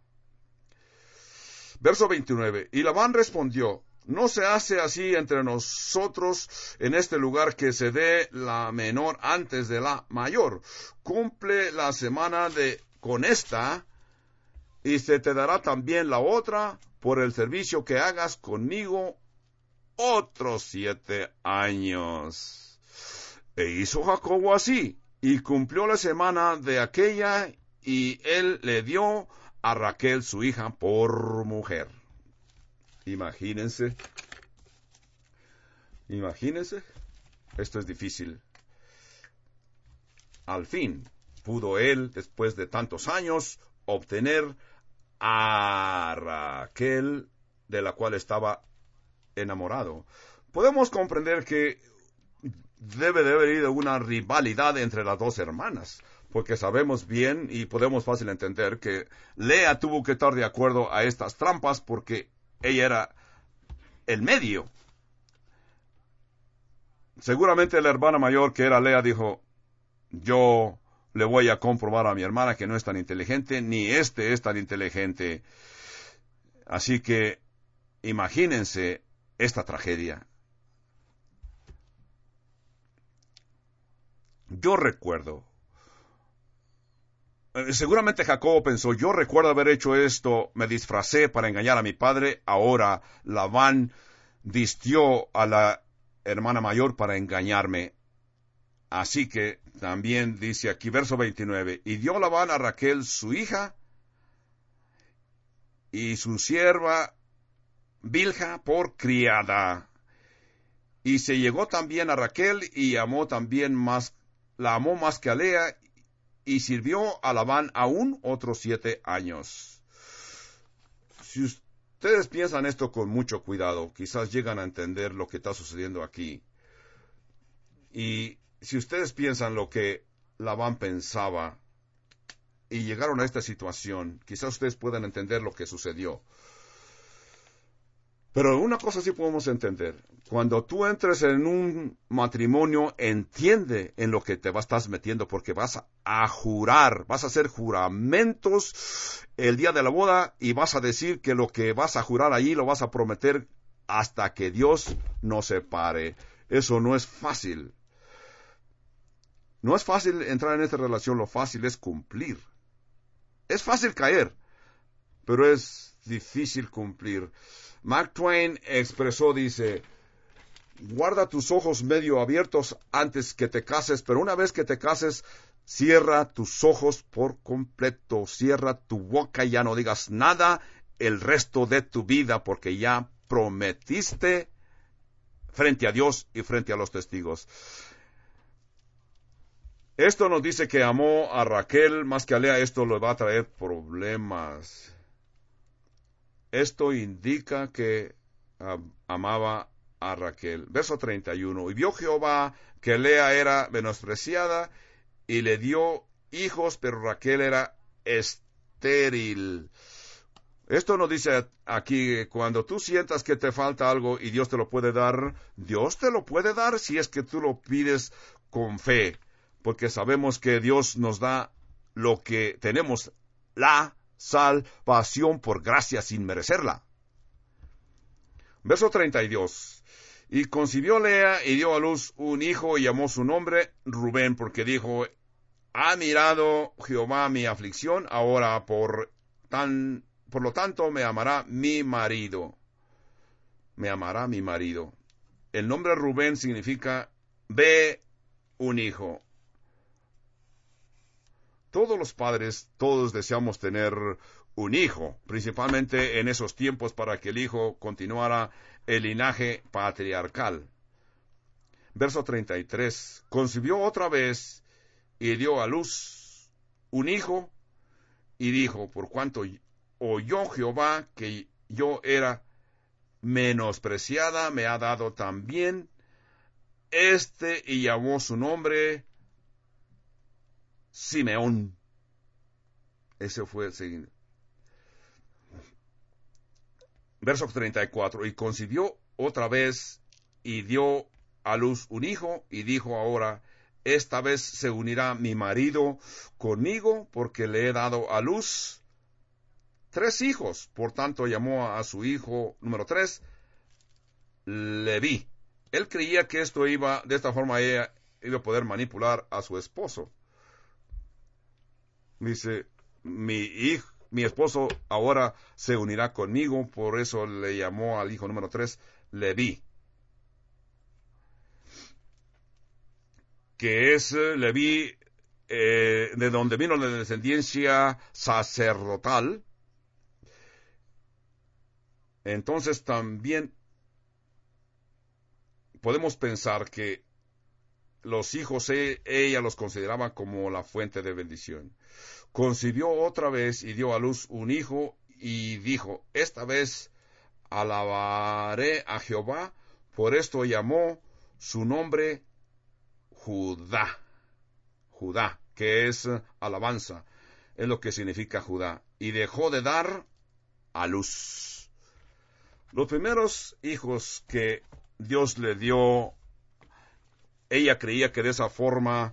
Verso 29. Y Labán respondió, no se hace así entre nosotros en este lugar, que se dé la menor antes de la mayor. Cumple la semana con esta, y se te dará también la otra por el servicio que hagas conmigo otros 7 años. E hizo Jacobo así, y cumplió la semana de aquella, y él le dio a Raquel su hija por mujer. Imagínense, esto es difícil. Al fin pudo él, después de tantos años, obtener a Raquel, de la cual estaba enamorado. Podemos comprender que debe de haber habido una rivalidad entre las dos hermanas, porque sabemos bien y podemos fácil entender que Lea tuvo que estar de acuerdo a estas trampas, porque ella era el medio. Seguramente la hermana mayor, que era Lea, dijo, yo le voy a comprobar a mi hermana que no es tan inteligente, ni este es tan inteligente. Así que imagínense esta tragedia. Yo recuerdo, seguramente Jacobo pensó, yo recuerdo haber hecho esto, me disfracé para engañar a mi padre, ahora Labán vistió a la hermana mayor para engañarme. Así que también dice aquí, verso 29, y dio Labán a Raquel su hija y su sierva Bilha por criada. Y se llegó también a Raquel y amó también más, la amó más que a Lea, y sirvió a Labán aún otros 7 años. Si ustedes piensan esto con mucho cuidado, quizás llegan a entender lo que está sucediendo aquí. Y si ustedes piensan lo que Labán pensaba y llegaron a esta situación, quizás ustedes puedan entender lo que sucedió. Pero una cosa sí podemos entender. Cuando tú entres en un matrimonio, entiende en lo que te estás metiendo, porque vas a jurar, vas a hacer juramentos el día de la boda y vas a decir que lo que vas a jurar allí lo vas a prometer hasta que Dios nos separe. Eso no es fácil. No es fácil entrar en esta relación, lo fácil es cumplir. Es fácil caer, pero es difícil cumplir. Mark Twain expresó, dice, guarda tus ojos medio abiertos antes que te cases, pero una vez que te cases, cierra tus ojos por completo, cierra tu boca y ya no digas nada el resto de tu vida, porque ya prometiste frente a Dios y frente a los testigos. Esto nos dice que amó a Raquel más que a Lea. Esto le va a traer problemas. Esto indica que amaba a Raquel. Verso 31. Y vio Jehová que Lea era menospreciada y le dio hijos, pero Raquel era estéril. Esto nos dice aquí que cuando tú sientas que te falta algo y Dios te lo puede dar, Dios te lo puede dar si es que tú lo pides con fe. Porque sabemos que Dios nos da lo que tenemos, la salvación por gracia sin merecerla. Verso 32. Y concibió Lea y dio a luz un hijo y llamó su nombre Rubén, porque dijo, ha mirado Jehová mi aflicción, ahora por lo tanto me amará mi marido. Me amará mi marido. El nombre Rubén significa ve un hijo. Todos los padres, todos deseamos tener un hijo, principalmente en esos tiempos para que el hijo continuara el linaje patriarcal. Verso 33. Concibió otra vez y dio a luz un hijo y dijo, por cuanto oyó Jehová que yo era menospreciada, me ha dado también y llamó su nombre Simeón. Ese fue el siguiente. Verso 34. Y concibió otra vez y dio a luz un hijo y dijo ahora, esta vez se unirá mi marido conmigo porque le he dado a luz 3 hijos. Por tanto llamó a su hijo número 3 Leví. Él creía que de esta forma ella iba a poder manipular a su esposo. Dice, mi esposo ahora se unirá conmigo, por eso le llamó al hijo número 3 Leví. Que es Leví, de donde vino la descendencia sacerdotal. Entonces también podemos pensar que los hijos ella los consideraba como la fuente de bendición. Concibió otra vez y dio a luz un hijo y dijo, esta vez alabaré a Jehová, por esto llamó su nombre Judá. Judá, que es alabanza, es lo que significa Judá. Y dejó de dar a luz. Los primeros hijos que Dios le dio, ella creía que de esa forma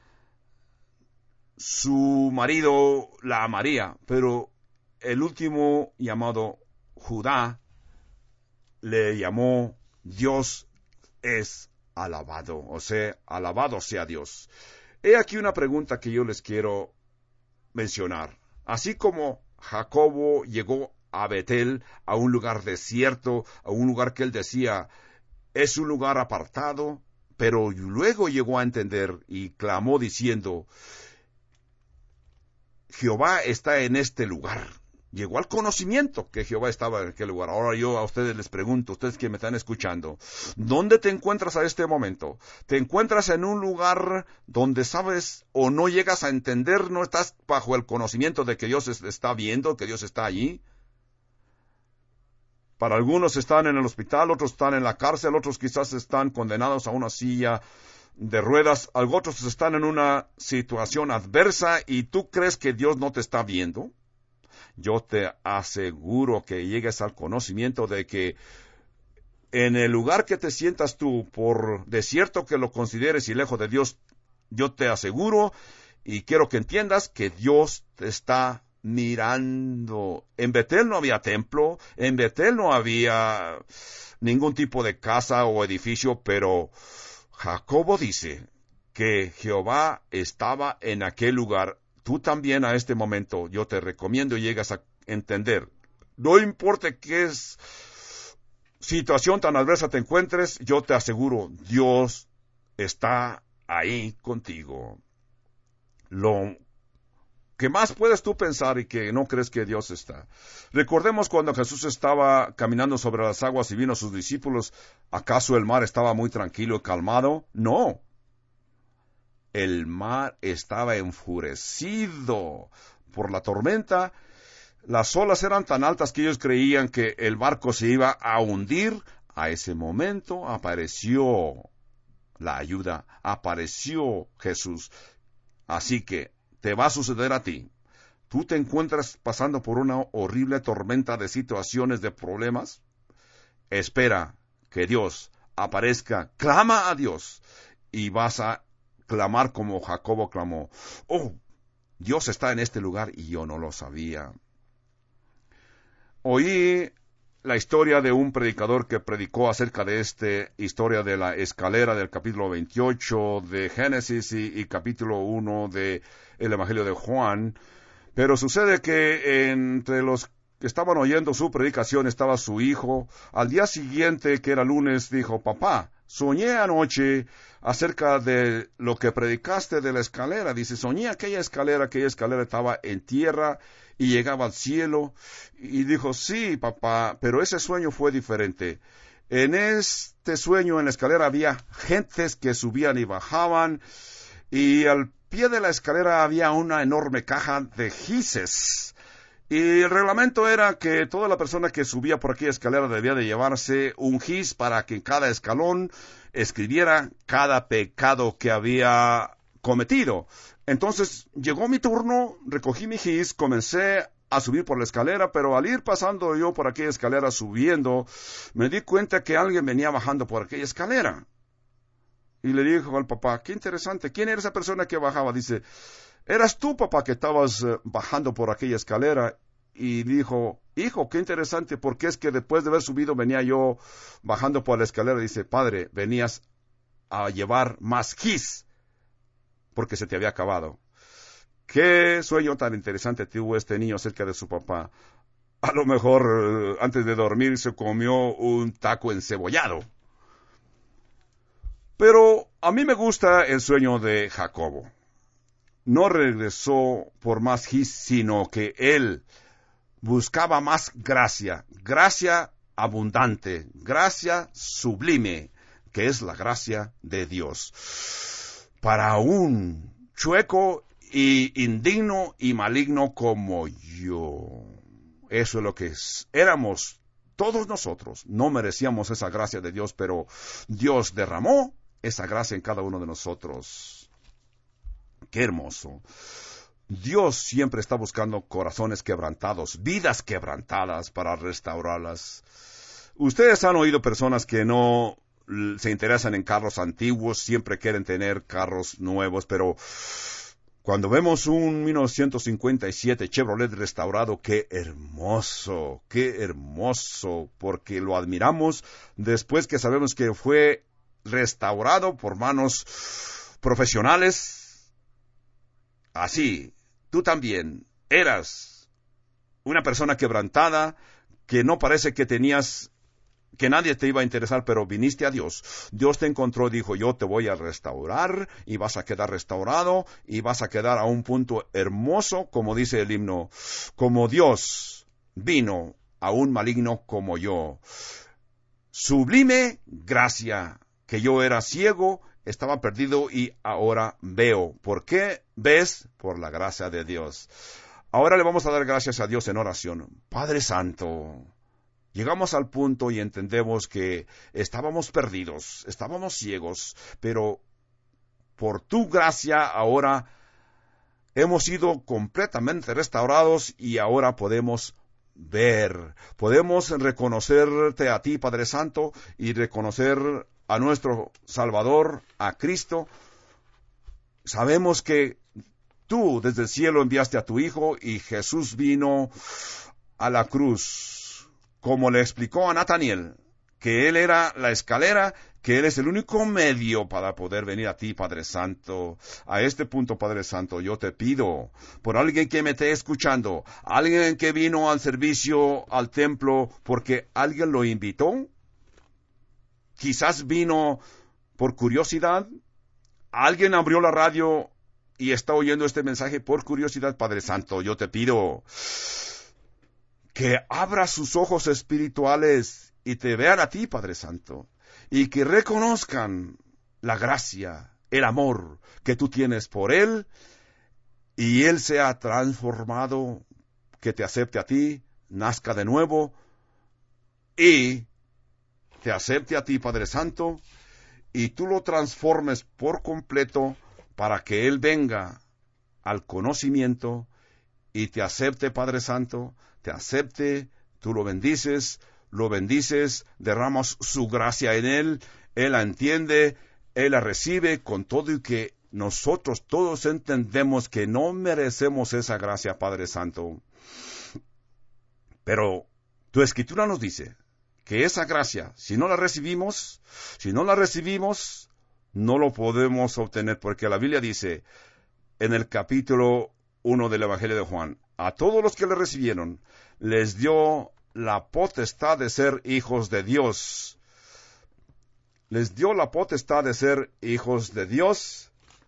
su marido la amaría, pero el último llamado Judá le llamó Dios es alabado, o sea, alabado sea Dios. He aquí una pregunta que yo les quiero mencionar. Así como Jacobo llegó a Betel, a un lugar desierto, a un lugar que él decía, es un lugar apartado, pero luego llegó a entender y clamó diciendo, Jehová está en este lugar. Llegó al conocimiento que Jehová estaba en aquel lugar. Ahora yo a ustedes les pregunto, ustedes que me están escuchando, ¿dónde te encuentras a este momento? ¿Te encuentras en un lugar donde sabes o no llegas a entender, no estás bajo el conocimiento de que Dios está viendo, que Dios está allí? Para algunos están en el hospital, otros están en la cárcel, otros quizás están condenados a una silla de ruedas, otros están en una situación adversa y tú crees que Dios no te está viendo. Yo te aseguro que llegues al conocimiento de que en el lugar que te sientas tú, por desierto que lo consideres y lejos de Dios, yo te aseguro y quiero que entiendas que Dios te está mirando. En Betel no había templo, en Betel no había ningún tipo de casa o edificio, pero Jacobo dice que Jehová estaba en aquel lugar. Tú también a este momento, yo te recomiendo llegas a entender. No importa qué situación tan adversa te encuentres, yo te aseguro, Dios está ahí contigo. Lo que más puedes tú pensar y que no crees que Dios está. Recordemos cuando Jesús estaba caminando sobre las aguas y vino a sus discípulos, ¿acaso el mar estaba muy tranquilo y calmado? No. El mar estaba enfurecido por la tormenta. Las olas eran tan altas que ellos creían que el barco se iba a hundir. A ese momento apareció la ayuda, apareció Jesús. Así que te va a suceder a ti. ¿Tú te encuentras pasando por una horrible tormenta de situaciones, de problemas? Espera que Dios aparezca, clama a Dios y vas a clamar como Jacobo clamó. Oh, Dios está en este lugar y yo no lo sabía. Oí la historia de un predicador que predicó acerca de esta historia de la escalera del capítulo 28 de Génesis y capítulo 1 del Evangelio de Juan. Pero sucede que entre los que estaban oyendo su predicación estaba su hijo. Al día siguiente, que era lunes, dijo: papá, soñé anoche acerca de lo que predicaste de la escalera. Dice, soñé aquella escalera estaba en tierra y llegaba al cielo. Y dijo, sí, papá, pero ese sueño fue diferente. En este sueño, en la escalera, había gentes que subían y bajaban, y al pie de la escalera había una enorme caja de gises. Y el reglamento era que toda la persona que subía por aquella escalera debía de llevarse un gis para que en cada escalón escribiera cada pecado que había cometido. Entonces llegó mi turno, recogí mi gis, comencé a subir por la escalera, pero al ir pasando yo por aquella escalera subiendo, me di cuenta que alguien venía bajando por aquella escalera. Y le dijo al papá, qué interesante, ¿quién era esa persona que bajaba? Dice, ¿eras tú, papá, que estabas bajando por aquella escalera? Y dijo, hijo, qué interesante, porque es que después de haber subido venía yo bajando por la escalera. Dice, padre, venías a llevar más gis, porque se te había acabado. Qué sueño tan interesante tuvo este niño acerca de su papá. A lo mejor antes de dormir se comió un taco encebollado. Pero a mí me gusta el sueño de Jacobo. No regresó por más gis, sino que él buscaba más gracia, gracia abundante, gracia sublime, que es la gracia de Dios. Para un chueco y indigno y maligno como yo. Eso es lo que éramos todos nosotros. No merecíamos esa gracia de Dios, pero Dios derramó esa gracia en cada uno de nosotros. Qué hermoso. Dios siempre está buscando corazones quebrantados, vidas quebrantadas para restaurarlas. Ustedes han oído personas que no se interesan en carros antiguos, siempre quieren tener carros nuevos, pero cuando vemos un 1957 Chevrolet restaurado, qué hermoso, porque lo admiramos después que sabemos que fue restaurado por manos profesionales. Así, tú también eras una persona quebrantada, que no parece que que nadie te iba a interesar, pero viniste a Dios. Dios te encontró, dijo, yo te voy a restaurar, y vas a quedar restaurado, y vas a quedar a un punto hermoso, como dice el himno, como Dios vino a un maligno como yo. Sublime gracia, que yo era ciego, estaba perdido y ahora veo. ¿Por qué ves? Por la gracia de Dios. Ahora le vamos a dar gracias a Dios en oración. Padre Santo, llegamos al punto y entendemos que estábamos perdidos, estábamos ciegos, pero por tu gracia ahora hemos sido completamente restaurados y ahora podemos ver, podemos reconocerte a ti, Padre Santo, y reconocer a nuestro Salvador, a Cristo. Sabemos que tú desde el cielo enviaste a tu Hijo y Jesús vino a la cruz, como le explicó a Nataniel, que Él era la escalera, que Él es el único medio para poder venir a ti, Padre Santo. A este punto, Padre Santo, yo te pido por alguien que me esté escuchando, alguien que vino al servicio, al templo, porque alguien lo invitó, quizás vino por curiosidad, alguien abrió la radio y está oyendo este mensaje por curiosidad, Padre Santo. Yo te pido que abra sus ojos espirituales y te vean a ti, Padre Santo, y que reconozcan la gracia, el amor que tú tienes por Él, y Él sea transformado, que te acepte a ti, nazca de nuevo, y te acepte a ti, Padre Santo, y tú lo transformes por completo para que Él venga al conocimiento y te acepte, Padre Santo, te acepte, tú lo bendices, derramas su gracia en Él la entiende, Él la recibe con todo y que nosotros todos entendemos que no merecemos esa gracia, Padre Santo. Pero tu Escritura nos dice que esa gracia, si no la recibimos, no lo podemos obtener, porque la Biblia dice en el capítulo 1 del Evangelio de Juan, a todos los que le recibieron, les dio la potestad de ser hijos de Dios. Les dio la potestad de ser hijos de Dios,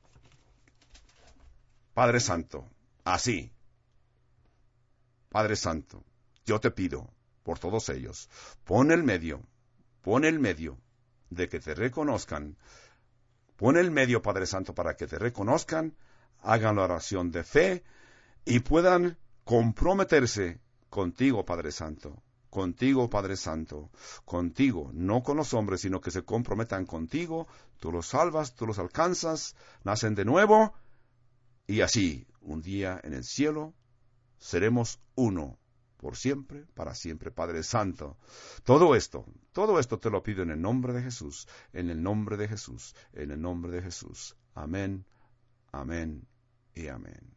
Padre Santo. Así, Padre Santo, yo te pido por todos ellos, pon el medio de que te reconozcan. Pon el medio, Padre Santo, para que te reconozcan, hagan la oración de fe y puedan comprometerse contigo, Padre Santo. Contigo, Padre Santo. Contigo, no con los hombres, sino que se comprometan contigo. Tú los salvas, tú los alcanzas, nacen de nuevo. Y así, un día en el cielo, seremos uno. Por siempre, para siempre, Padre Santo. Todo esto te lo pido en el nombre de Jesús, en el nombre de Jesús, en el nombre de Jesús. Amén, amén y amén.